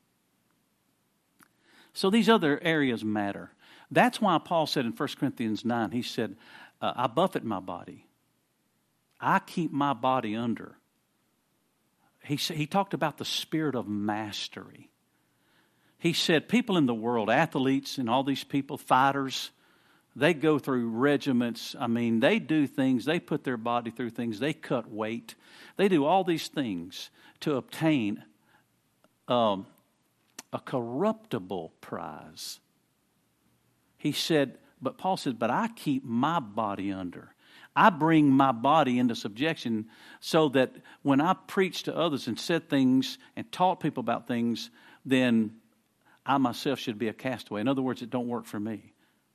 So these other areas matter. That's why Paul said in First Corinthians nine, he said, uh, I buffet my body. I keep my body under. He, he talked about the spirit of mastery. He said people in the world, athletes and all these people, fighters, they go through regiments. I mean, they do things. They put their body through things. They cut weight. They do all these things to obtain um, a corruptible prize. He said, but Paul said, but I keep my body under. I bring my body into subjection so that when I preach to others and said things and taught people about things, then I myself should be a castaway. In other words, it don't work for me.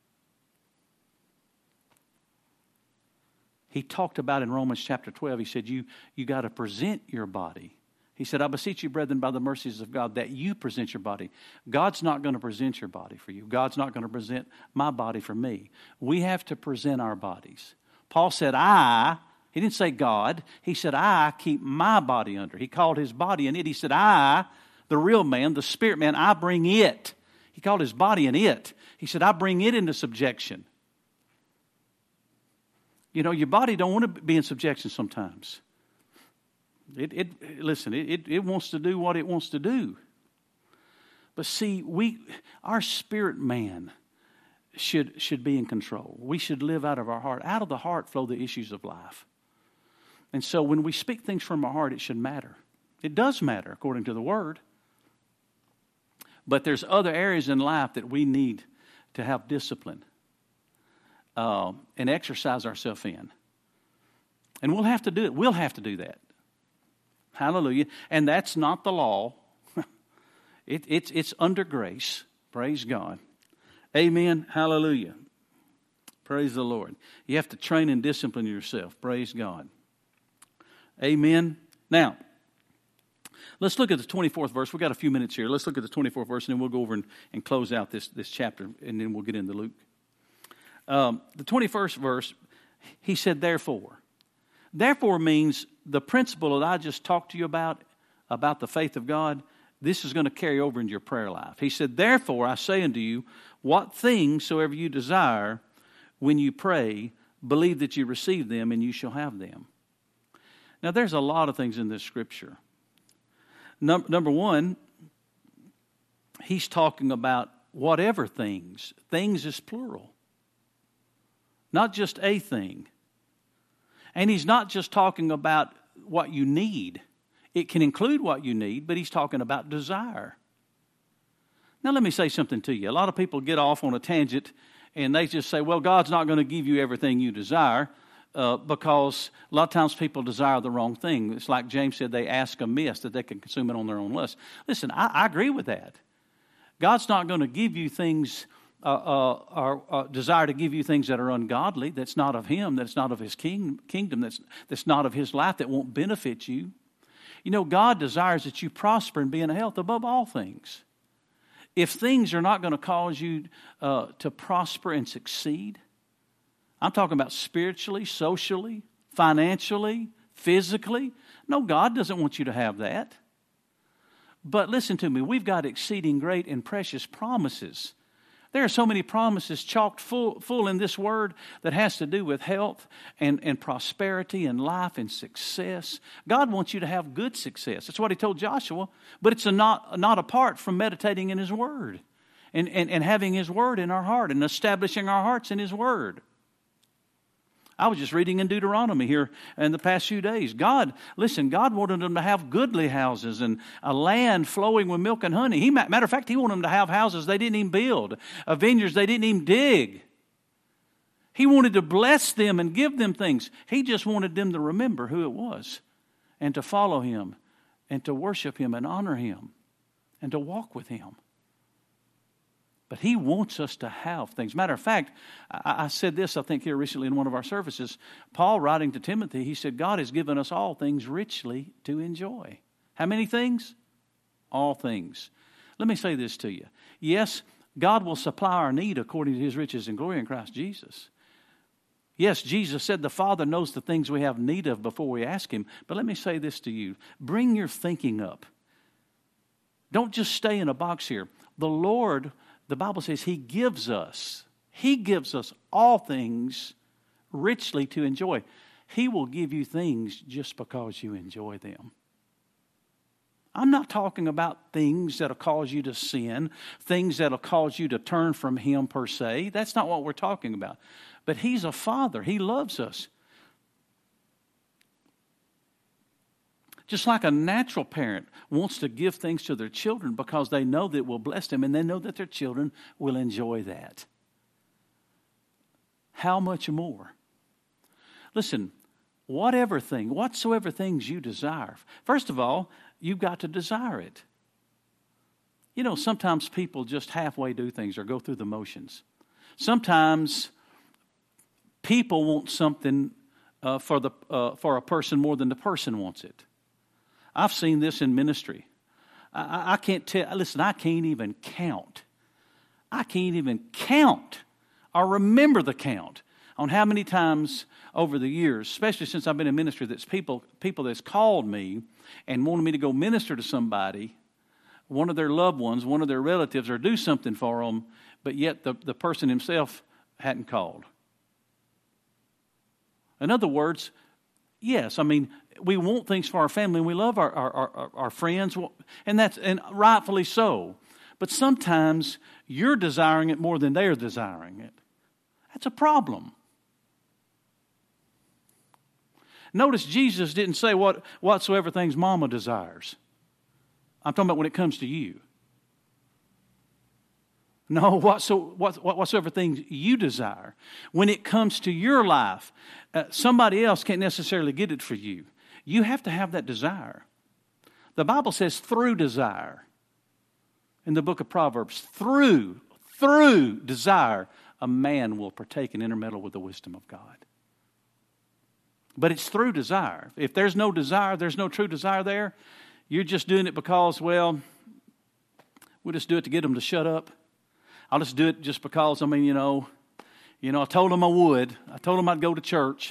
He talked about in Romans chapter twelve, he said, you, you got to present your body. He said, I beseech you, brethren, by the mercies of God, that you present your body. God's not going to present your body for you. God's not going to present my body for me. We have to present our bodies. Paul said, I, he didn't say God, he said, I keep my body under. He called his body an it. He said, I, the real man, the spirit man, I bring it. He called his body an it. He said, I bring it into subjection. You know, your body don't want to be in subjection sometimes. It, it listen, it, it wants to do what it wants to do. But see, we, our spirit man should, should be in control. We should live out of our heart. Out of the heart flow the issues of life. And so when we speak things from our heart, it should matter. It does matter according to the Word. But there's other areas in life that we need to have discipline uh, and exercise ourselves in. And we'll have to do it. We'll have to do that. Hallelujah. And that's not the law. it, it's, it's under grace. Praise God. Amen. Hallelujah. Praise the Lord. You have to train and discipline yourself. Praise God. Amen. Now, let's look at the twenty-fourth verse. We've got a few minutes here. Let's look at the twenty-fourth verse, and then we'll go over and, and close out this, this chapter, and then we'll get into Luke. Um, the twenty-first verse, he said, therefore. Therefore means the principle that I just talked to you about, about the faith of God, this is going to carry over into your prayer life. He said, therefore, I say unto you, what things soever you desire when you pray, believe that you receive them and you shall have them. Now, there's a lot of things in this scripture. Num- number one, he's talking about whatever things. Things is plural. Not just a thing. And he's not just talking about what you need. It can include what you need, but he's talking about desire. Now let me say something to you. A lot of people get off on a tangent and they just say, well, God's not going to give you everything you desire uh, because a lot of times people desire the wrong thing. It's like James said, they ask amiss that they can consume it on their own lust. Listen, I, I agree with that. God's not going to give you things Uh, uh, or uh, desire to give you things that are ungodly, that's not of Him, that's not of His king, kingdom, that's, that's not of His life, that won't benefit you. You know, God desires that you prosper and be in health above all things. If things are not going to cause you uh, to prosper and succeed, I'm talking about spiritually, socially, financially, physically. No, God doesn't want you to have that. But listen to me, we've got exceeding great and precious promises. There are so many promises chocked full, full in this word that has to do with health and, and prosperity and life and success. God wants you to have good success. That's what He told Joshua. But it's a not, not apart from meditating in His word and, and, and having His word in our heart and establishing our hearts in His word. I was just reading in Deuteronomy here in the past few days. God, listen, God wanted them to have goodly houses and a land flowing with milk and honey. He, matter of fact, He wanted them to have houses they didn't even build, uh, vineyards they didn't even dig. He wanted to bless them and give them things. He just wanted them to remember who it was and to follow Him and to worship Him and honor Him and to walk with Him. But He wants us to have things. Matter of fact, I, I said this, I think, here recently in one of our services. Paul, writing to Timothy, he said, God has given us all things richly to enjoy. How many things? All things. Let me say this to you. Yes, God will supply our need according to His riches and glory in Christ Jesus. Yes, Jesus said the Father knows the things we have need of before we ask Him. But let me say this to you. Bring your thinking up. Don't just stay in a box here. The Lord, the Bible says He gives us, He gives us all things richly to enjoy. He will give you things just because you enjoy them. I'm not talking about things that'll cause you to sin, things that'll cause you to turn from Him per se. That's not what we're talking about. But He's a Father. He loves us. Just like a natural parent wants to give things to their children because they know that it will bless them and they know that their children will enjoy that. How much more? Listen, whatever thing, whatsoever things you desire, first of all, you've got to desire it. You know, sometimes people just halfway do things or go through the motions. Sometimes people want something uh, for the uh, for a person more than the person wants it. I've seen this in ministry. I, I can't tell, listen, I can't even count. I can't even count or remember the count on how many times over the years, especially since I've been in ministry, that's people, people that's called me and wanted me to go minister to somebody, one of their loved ones, one of their relatives, or do something for them, but yet the, the person himself hadn't called. In other words, yes, I mean, we want things for our family and we love our, our, our, our friends, and that's and rightfully so. But sometimes you're desiring it more than they're desiring it. That's a problem. Notice Jesus didn't say what whatsoever things mama desires. I'm talking about when it comes to you. No, whatso, what, whatsoever things you desire. When it comes to your life, uh, somebody else can't necessarily get it for you. You have to have that desire. The Bible says through desire. In the book of Proverbs, through, through desire, a man will partake and intermeddle with the wisdom of God. But it's through desire. If there's no desire, there's no true desire there, you're just doing it because, well, we'll just do it to get them to shut up. I'll just do it just because, I mean, you know, you know, I told them I would. I told them I'd go to church.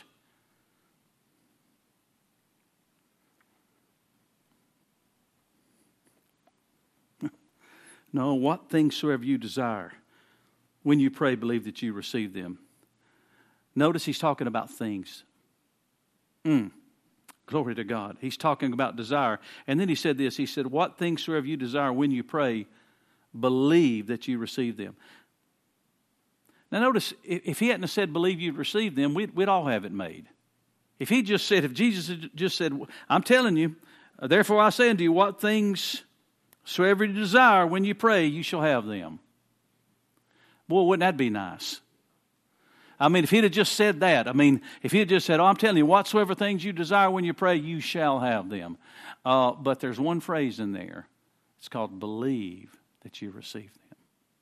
No, what things soever you desire, when you pray, believe that you receive them. Notice he's talking about things. Mm. Glory to God. He's talking about desire. And then he said this. He said, what things soever you desire when you pray, believe that you receive them. Now notice, if he hadn't said believe you'd receive them, we'd, we'd all have it made. If he just said, if Jesus had just said, I'm telling you, therefore I say unto you, what things soever you desire when you pray, you shall have them. Boy, wouldn't that be nice? I mean, if he'd have just said that, I mean, if he had just said, oh, I'm telling you, whatsoever things you desire when you pray, you shall have them. Uh, but there's one phrase in there. It's called believe that you receive them.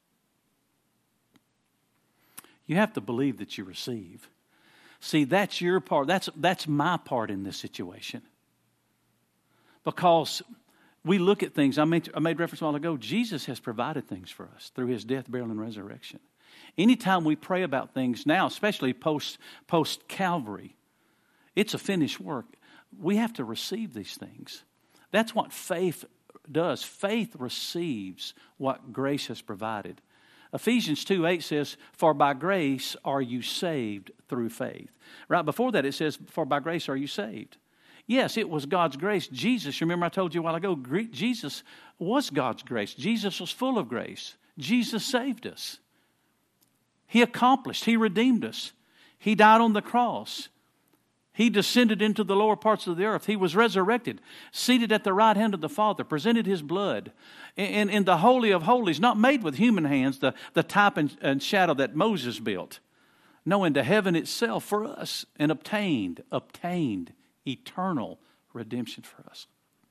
You have to believe that you receive. See, that's your part. That's, that's my part in this situation. Because we look at things, I made, I made reference a while ago, Jesus has provided things for us through his death, burial, and resurrection. Anytime we pray about things now, especially post, post-Calvary, it's a finished work. We have to receive these things. That's what faith does. Faith receives what grace has provided. Ephesians two eight says, for by grace are you saved through faith. Right before that it says, for by grace are you saved. Yes, it was God's grace. Jesus, remember I told you a while ago, Jesus was God's grace. Jesus was full of grace. Jesus saved us. He accomplished, he redeemed us. He died on the cross. He descended into the lower parts of the earth. He was resurrected, seated at the right hand of the Father, presented his blood in, in the Holy of Holies, not made with human hands, the, the type and, and shadow that Moses built. No, into heaven itself for us, and obtained, obtained eternal redemption for us.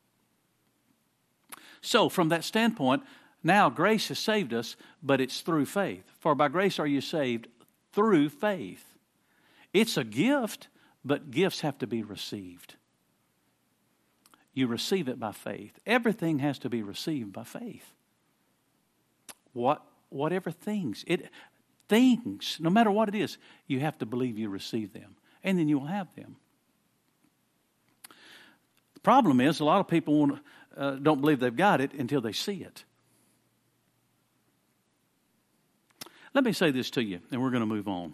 So from that standpoint, now grace has saved us, but it's through faith. For by grace are you saved through faith. It's a gift, but gifts have to be received. You receive it by faith. Everything has to be received by faith. What, whatever things, it, things, no matter what it is, you have to believe you receive them, and then you will have them. The problem is, a lot of people won't, uh, don't believe they've got it until they see it. Let me say this to you, and we're going to move on.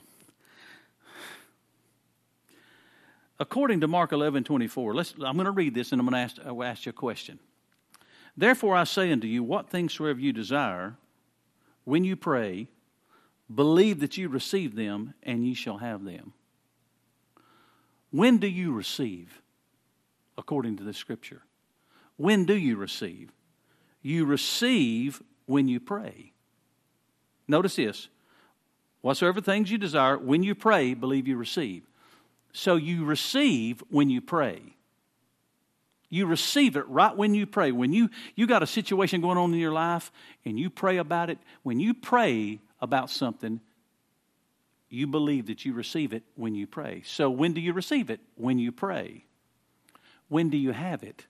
According to Mark eleven twenty-four, let's, I'm going to read this and I'm going to ask, I'll ask you a question. Therefore I say unto you, what things soever you desire, when you pray, believe that you receive them, and ye shall have them. When do you receive, according to the Scripture? When do you receive? You receive when you pray. Notice this. Whatsoever things you desire, when you pray, believe you receive. So you receive when you pray. You receive it right when you pray. When you, you got a situation going on in your life and you pray about it, when you pray about something, you believe that you receive it when you pray. So when do you receive it? When you pray. When do you have it?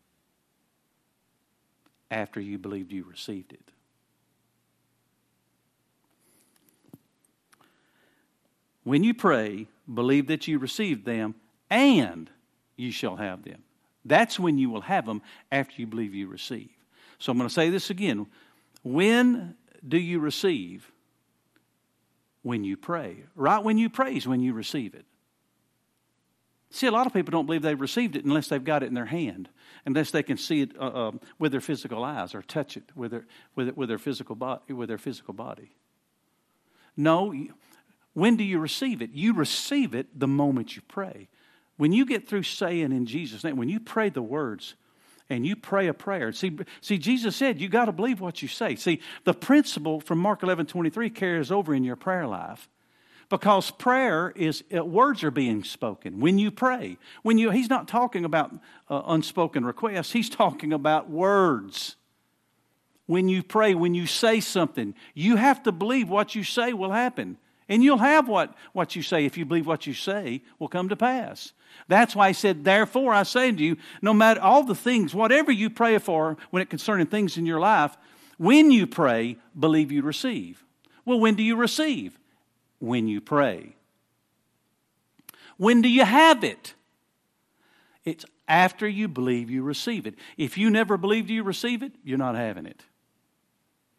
After you believed you received it. When you pray, believe that you received them, and you shall have them. That's when you will have them, after you believe you receive. So I'm going to say this again. When do you receive? When you pray. Right when you pray is when you receive it. See, a lot of people don't believe they've received it unless they've got it in their hand, unless they can see it uh, uh, with their physical eyes or touch it with their with it, with their physical body. With their physical body. No. When do you receive it? You receive it the moment you pray. When you get through saying in Jesus' name, when you pray the words and you pray a prayer. See, see Jesus said you got to believe what you say. See, the principle from Mark eleven twenty-three carries over in your prayer life. Because prayer is, uh, words are being spoken when you pray. When you, he's not talking about uh, unspoken requests. He's talking about words. When you pray, when you say something, you have to believe what you say will happen. And you'll have what, what you say if you believe what you say will come to pass. That's why he said, therefore I say to you, no matter all the things, whatever you pray for when it concerning things in your life, when you pray, believe you receive. Well, when do you receive? When you pray. When do you have it? It's after you believe you receive it. If you never believed you receive it, you're not having it.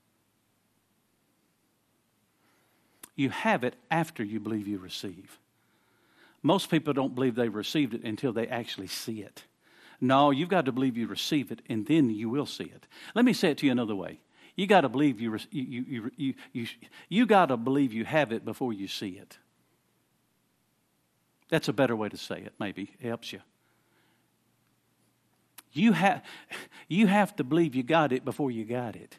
You have it after you believe you receive. Most people don't believe they've received it until they actually see it. No, you've got to believe you receive it, and then you will see it. Let me say it to you another way. You got to believe you you you you you, you got to believe you have it before you see it. That's a better way to say it. Maybe it helps you. You have you have to believe you got it before you got it.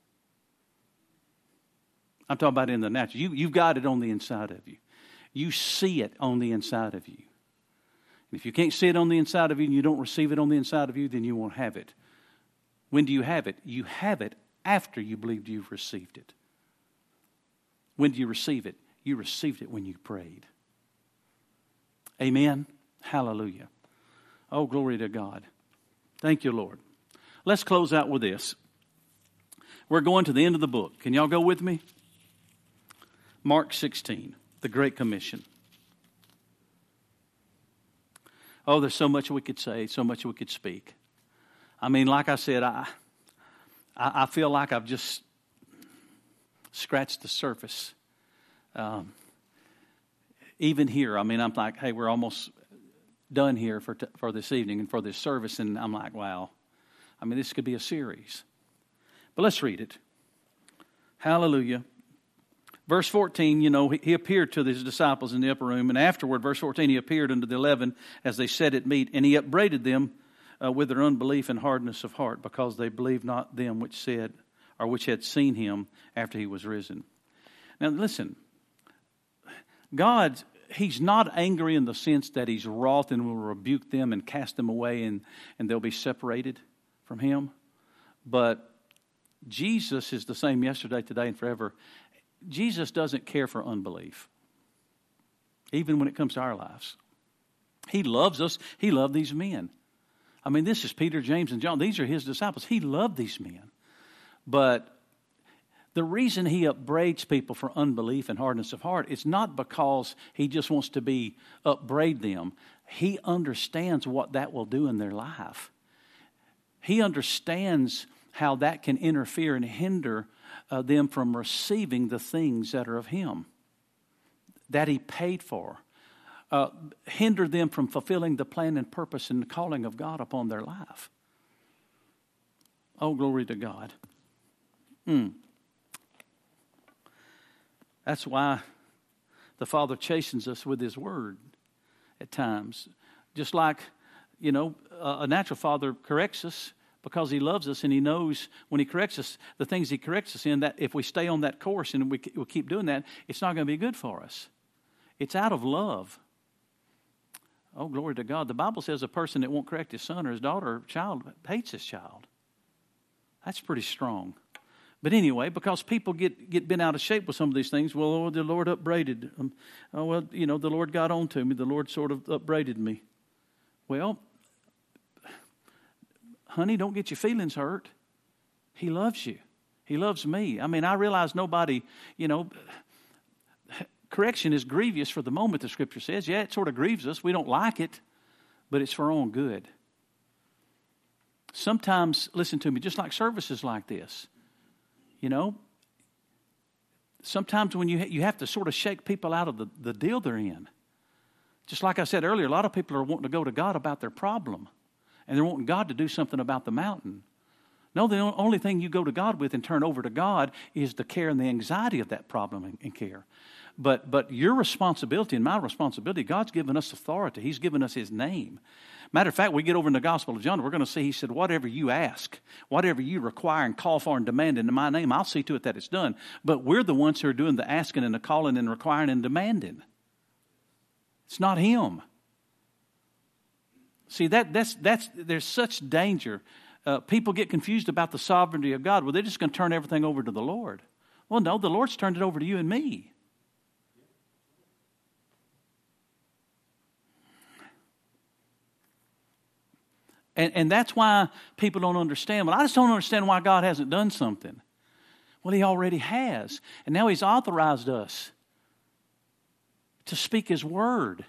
I'm talking about in the natural. You you've got it on the inside of you. You see it on the inside of you. And if you can't see it on the inside of you and you don't receive it on the inside of you, then you won't have it. When do you have it? You have it after you believed you've received it. When do you receive it? You received it when you prayed. Amen. Hallelujah. Oh, glory to God. Thank you, Lord. Let's close out with this. We're going to the end of the book. Can y'all go with me? Mark sixteen, the Great Commission. Oh, there's so much we could say, so much we could speak. I mean, like I said, I, I, I feel like I've just scratched the surface. Um, even here, I mean, I'm like, hey, we're almost done here for t- for this evening and for this service, and I'm like, wow. I mean, this could be a series. But let's read it. Hallelujah. Verse fourteen, you know, he, he appeared to his disciples in the upper room, and afterward, verse fourteen, he appeared unto the eleven as they sat at meat, and he upbraided them uh, with their unbelief and hardness of heart, because they believed not them which said, or which had seen him after he was risen. Now, listen, God, he's not angry in the sense that he's wroth and will rebuke them and cast them away and, and they'll be separated from him. But Jesus is the same yesterday, today, and forever. Jesus doesn't care for unbelief, even when it comes to our lives. He loves us. He loved these men. I mean, this is Peter, James, and John. These are his disciples. He loved these men. But the reason he upbraids people for unbelief and hardness of heart is not because he just wants to be upbraid them. He understands what that will do in their life. He understands how that can interfere and hinder uh, them from receiving the things that are of him, that he paid for. Uh, hinder them from fulfilling the plan and purpose and the calling of God upon their life. Oh, glory to God. Mm. That's why the Father chastens us with his word at times. Just like, you know, a natural father corrects us because he loves us, and he knows when he corrects us, the things he corrects us in, that if we stay on that course and we, we keep doing that, it's not going to be good for us. It's out of love. Oh, glory to God. The Bible says a person that won't correct his son or his daughter or child hates his child. That's pretty strong. But anyway, because people get, get bent out of shape with some of these things, well, oh, the Lord upbraided. Um, oh, well, you know, the Lord got on to me. The Lord sort of upbraided me. Well, honey, don't get your feelings hurt. He loves you. He loves me. I mean, I realize nobody, you know, correction is grievous for the moment, the Scripture says. Yeah, it sort of grieves us. We don't like it, but it's for our own good. Sometimes, listen to me, just like services like this, you know, sometimes when you ha- you have to sort of shake people out of the, the deal they're in. Just like I said earlier, a lot of people are wanting to go to God about their problem, and they're wanting God to do something about the mountain. No, the only thing you go to God with and turn over to God is the care and the anxiety of that problem and, and care. But but your responsibility and my responsibility, God's given us authority. He's given us his name. Matter of fact, we get over in the Gospel of John, we're going to see, he said, whatever you ask, whatever you require and call for and demand in my name, I'll see to it that it's done. But we're the ones who are doing the asking and the calling and requiring and demanding. It's not him. See, that that's that's there's such danger. Uh, people get confused about the sovereignty of God. Well, they're just going to turn everything over to the Lord. Well, no, the Lord's turned it over to you and me. And, and that's why people don't understand. Well, I just don't understand why God hasn't done something. Well, he already has. And now he's authorized us to speak his word,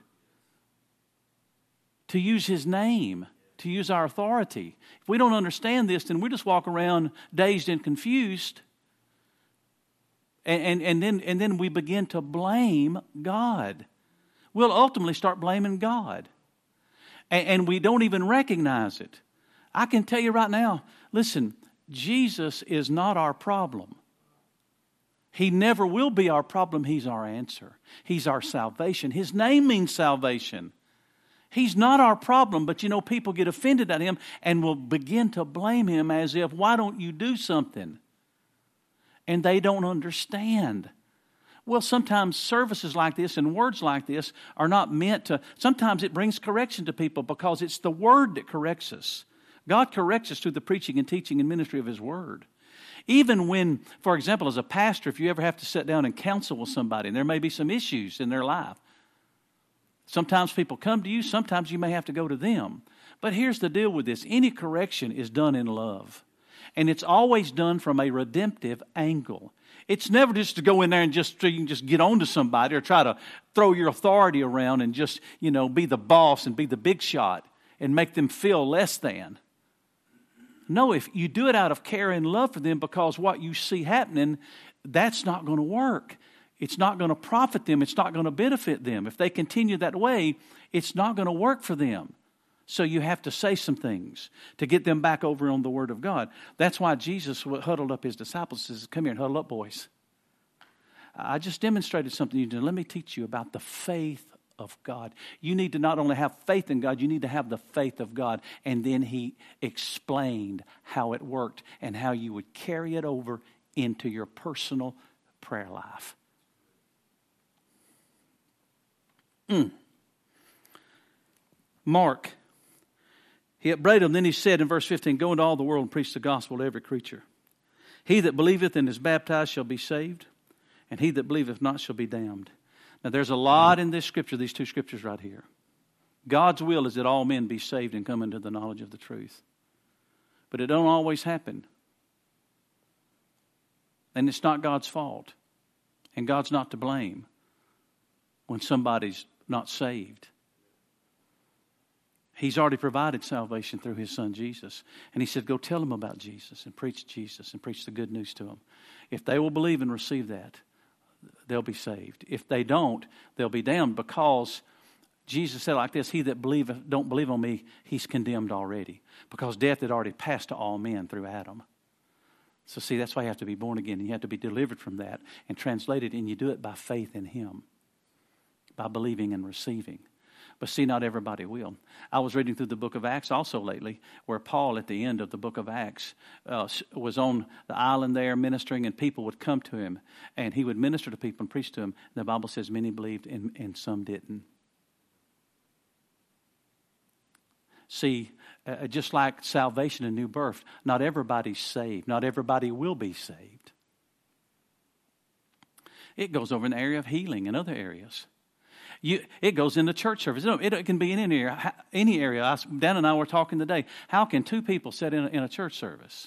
to use his name, to use our authority. If we don't understand this, then we just walk around dazed and confused. And, and, and, then, and then we begin to blame God. We'll ultimately start blaming God. And, and we don't even recognize it. I can tell you right now, listen, Jesus is not our problem. He never will be our problem. He's our answer. He's our salvation. His name means salvation. He's not our problem, but you know, people get offended at Him and will begin to blame Him as if, why don't you do something? And they don't understand. Well, sometimes services like this and words like this are not meant to, sometimes it brings correction to people because it's the Word that corrects us. God corrects us through the preaching and teaching and ministry of His Word. Even when, for example, as a pastor, if you ever have to sit down and counsel with somebody, and there may be some issues in their life. Sometimes people come to you, sometimes you may have to go to them. But here's the deal with this. Any correction is done in love. And it's always done from a redemptive angle. It's never just to go in there and just, you can just get on to somebody or try to throw your authority around and just, you know, be the boss and be the big shot and make them feel less than. No, if you do it out of care and love for them because what you see happening, that's not going to work. It's not going to profit them. It's not going to benefit them. If they continue that way, it's not going to work for them. So you have to say some things to get them back over on the Word of God. That's why Jesus huddled up His disciples and says, come here and huddle up, boys. I just demonstrated something you did. Let me teach you about the faith of God. You need to not only have faith in God, you need to have the faith of God. And then He explained how it worked and how you would carry it over into your personal prayer life. Mm. Mark. He upbraided them. Then He said in verse fifteen, go into all the world and preach the gospel to every creature. He that believeth and is baptized shall be saved, and he that believeth not shall be damned. Now there's a lot in this scripture, these two scriptures right here. God's will is that all men be saved and come into the knowledge of the truth. But it don't always happen. And it's not God's fault. And God's not to blame when somebody's not saved. He's already provided salvation through His Son Jesus. And He said, go tell them about Jesus and preach Jesus and preach the good news to them. If they will believe and receive that, they'll be saved. If they don't, they'll be damned, because Jesus said like this, he that believeth, don't believe on me, he's condemned already. Because death had already passed to all men through Adam. So see, that's why you have to be born again. You have to be delivered from that and translated, and you do it by faith in Him. By believing and receiving. But see, not everybody will. I was reading through the book of Acts also lately, where Paul at the end of the book of Acts uh, was on the island there ministering, and people would come to him, and he would minister to people and preach to them. The Bible says many believed and, and some didn't. See, uh, just like salvation and new birth, not everybody's saved. Not everybody will be saved. It goes over in the area of healing and other areas. You, it goes into church service. It, it can be in any area. Any area. I, Dan and I were talking today. How can two people sit in a, in a church service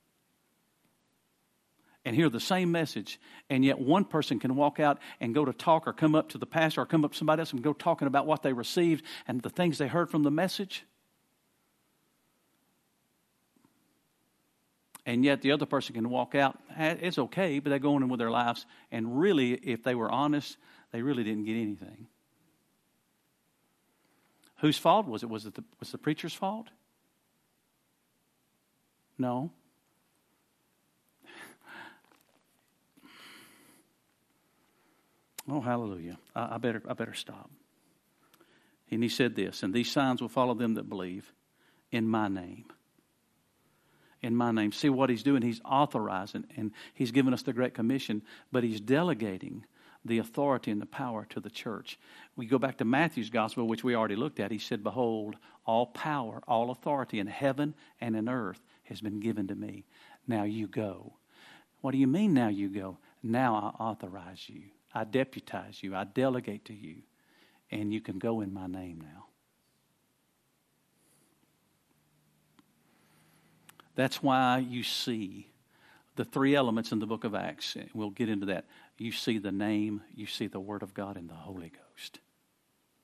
and hear the same message, and yet one person can walk out and go to talk or come up to the pastor or come up to somebody else and go talking about what they received and the things they heard from the message? And yet the other person can walk out. It's okay, but they're going in with their lives. And really, if they were honest, they really didn't get anything. Whose fault was it? Was it the, was the preacher's fault? No. Oh, hallelujah. I, I better I better stop. And He said this, and these signs will follow them that believe in my name. In my name. See what He's doing? He's authorizing, and He's given us the Great Commission, but He's delegating the authority and the power to the church. We go back to Matthew's gospel, which we already looked at. He said, behold, all power, all authority in heaven and in earth has been given to me. Now you go. What do you mean now you go? Now I authorize you. I deputize you. I delegate to you. And you can go in my name now. That's why you see the three elements in the book of Acts. We'll get into that. You see the name, you see the Word of God, and the Holy Ghost.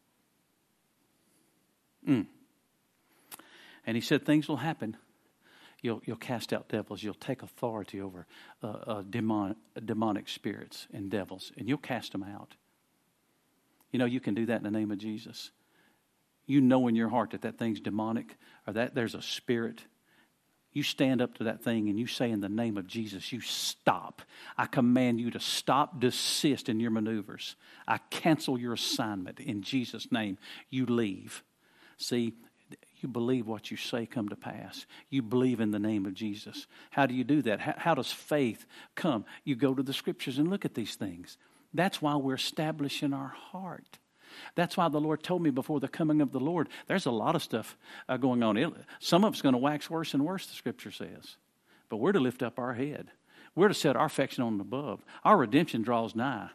Mm. And He said things will happen. You'll, you'll cast out devils. You'll take authority over uh, uh, demon, demonic spirits and devils, and you'll cast them out. You know, you can do that in the name of Jesus. You know in your heart that that thing's demonic or that there's a spirit. You stand up to that thing and you say in the name of Jesus, you stop. I command you to stop, desist in your maneuvers. I cancel your assignment in Jesus' name. You leave. See, you believe what you say come to pass. You believe in the name of Jesus. How do you do that? How, how does faith come? You go to the Scriptures and look at these things. That's why we're establishing our heart. That's why the Lord told me before the coming of the Lord, there's a lot of stuff uh, going on. It, some of it's going to wax worse and worse, the Scripture says. But we're to lift up our head. We're to set our affection on above. Our redemption draws nigh.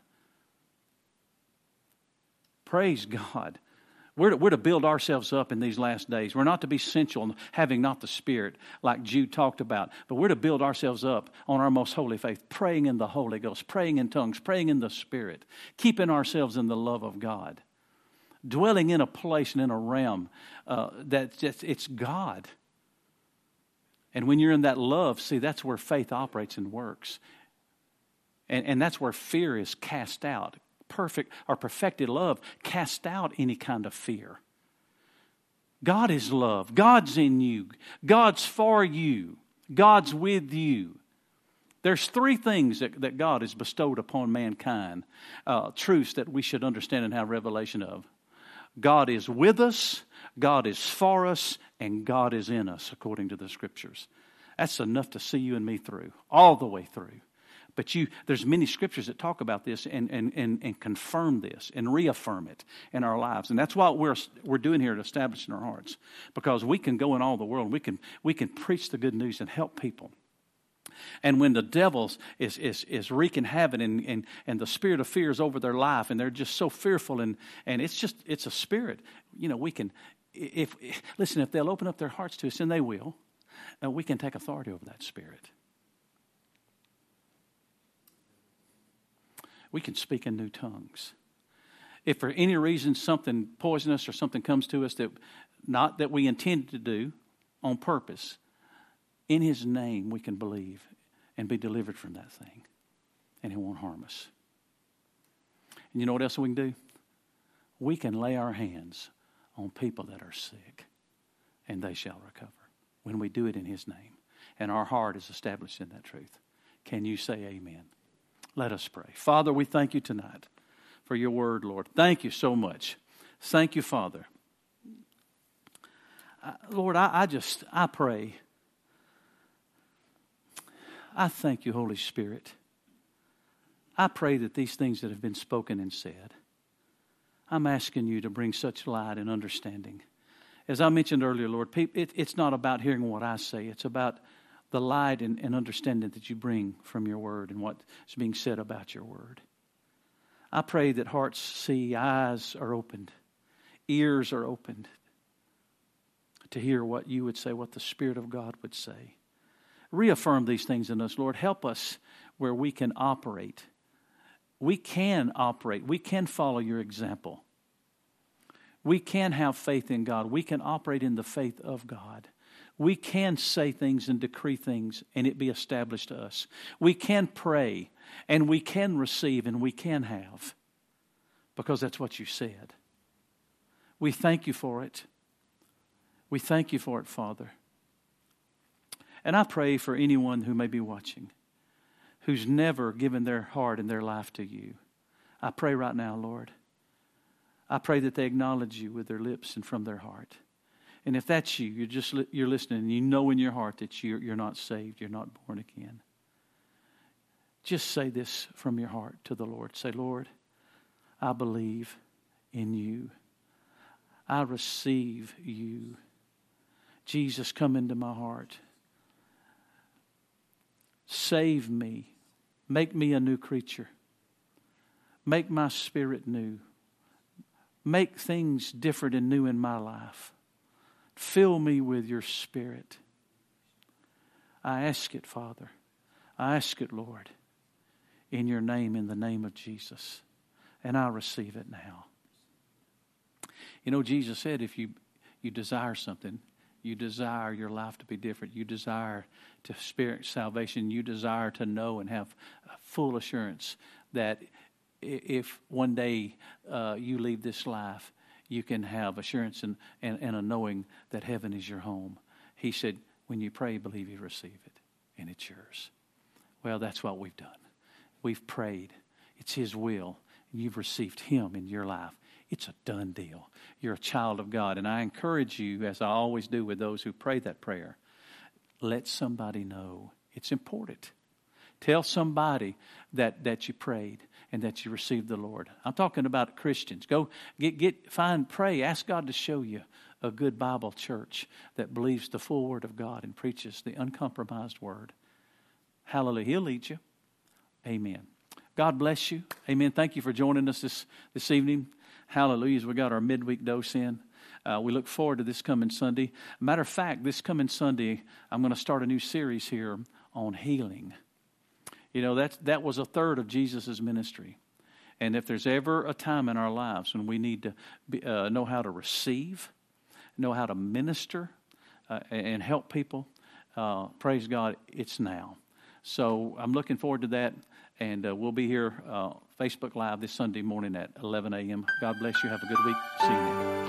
Praise God. We're to, we're to build ourselves up in these last days. We're not to be sensual, having not the Spirit, like Jude talked about. But we're to build ourselves up on our most holy faith, praying in the Holy Ghost, praying in tongues, praying in the Spirit, keeping ourselves in the love of God, dwelling in a place and in a realm uh, that just, it's God. And when you're in that love, see, that's where faith operates and works. And, and that's where fear is cast out. Perfect or perfected love cast out any kind of fear. God is love. God's in you. God's for you. God's with you. There's three things that, that God has bestowed upon mankind, uh, truths that we should understand and have revelation of. God is with us, God is for us, and God is in us, according to the Scriptures. That's enough to see you and me through, all the way through. But you, there's many Scriptures that talk about this and, and, and, and confirm this and reaffirm it in our lives. And that's what we're we're doing here to establish in our hearts. Because we can go in all the world, we can we can preach the good news and help people. And when the devil is, is, is wreaking havoc and, and, and the spirit of fear is over their life and they're just so fearful and, and it's just, it's a spirit. You know, we can, if, listen, if they'll open up their hearts to us, and they will, uh, we can take authority over that spirit. We can speak in new tongues. If for any reason something poisonous or something comes to us that not that we intended to do on purpose, in His name we can believe and be delivered from that thing. And He won't harm us. And you know what else we can do? We can lay our hands on people that are sick and they shall recover. When we do it in His name. And our heart is established in that truth. Can you say amen? Let us pray. Father, we thank you tonight for your word, Lord. Thank you so much. Thank you, Father. Uh, Lord, I, I just, I pray. I thank you, Holy Spirit. I pray that these things that have been spoken and said, I'm asking you to bring such light and understanding. As I mentioned earlier, Lord, it, it's not about hearing what I say. It's about the light and, and understanding that you bring from your word and what's being said about your word. I pray that hearts see, eyes are opened, ears are opened to hear what you would say, what the Spirit of God would say. Reaffirm these things in us, Lord. Help us where we can operate. We can operate. We can follow your example. We can have faith in God. We can operate in the faith of God. We can say things and decree things and it be established to us. We can pray and we can receive and we can have because that's what you said. We thank you for it. We thank you for it, Father. And I pray for anyone who may be watching who's never given their heart and their life to you. I pray right now, Lord. I pray that they acknowledge you with their lips and from their heart. And if that's you, you're just you're listening, and you know in your heart that you're, you're not saved, you're not born again. Just say this from your heart to the Lord. Say, Lord, I believe in you. I receive you. Jesus, come into my heart. Save me. Make me a new creature. Make my spirit new. Make things different and new in my life. Fill me with your Spirit. I ask it, Father. I ask it, Lord, in your name, in the name of Jesus. And I receive it now. You know, Jesus said if you, you desire something, You desire your life to be different. You desire to experience salvation. You desire to know and have full assurance that if one day uh, you leave this life, you can have assurance and, and, and a knowing that heaven is your home. He said, when you pray, believe you receive it, and it's yours. Well, that's what we've done. We've prayed. It's His will, and you've received Him in your life. It's a done deal. You're a child of God, and I encourage you, as I always do with those who pray that prayer, let somebody know. It's important. Tell somebody that, that you prayed and that you received the Lord. I'm talking about Christians. Go get get find pray. Ask God to show you a good Bible church that believes the full Word of God and preaches the uncompromised Word. Hallelujah. He'll lead you. Amen. God bless you. Amen. Thank you for joining us this, this evening. Hallelujah. As we got our midweek dose in. Uh, we look forward to this coming Sunday. Matter of fact, this coming Sunday, I'm going to start a new series here on healing. You know, that, that was a third of Jesus' ministry. And if there's ever a time in our lives when we need to be, uh, know how to receive, know how to minister, uh, and help people, uh, praise God, it's now. So I'm looking forward to that. And uh, we'll be here uh, Facebook Live this Sunday morning at eleven a.m. God bless you. Have a good week. See you then.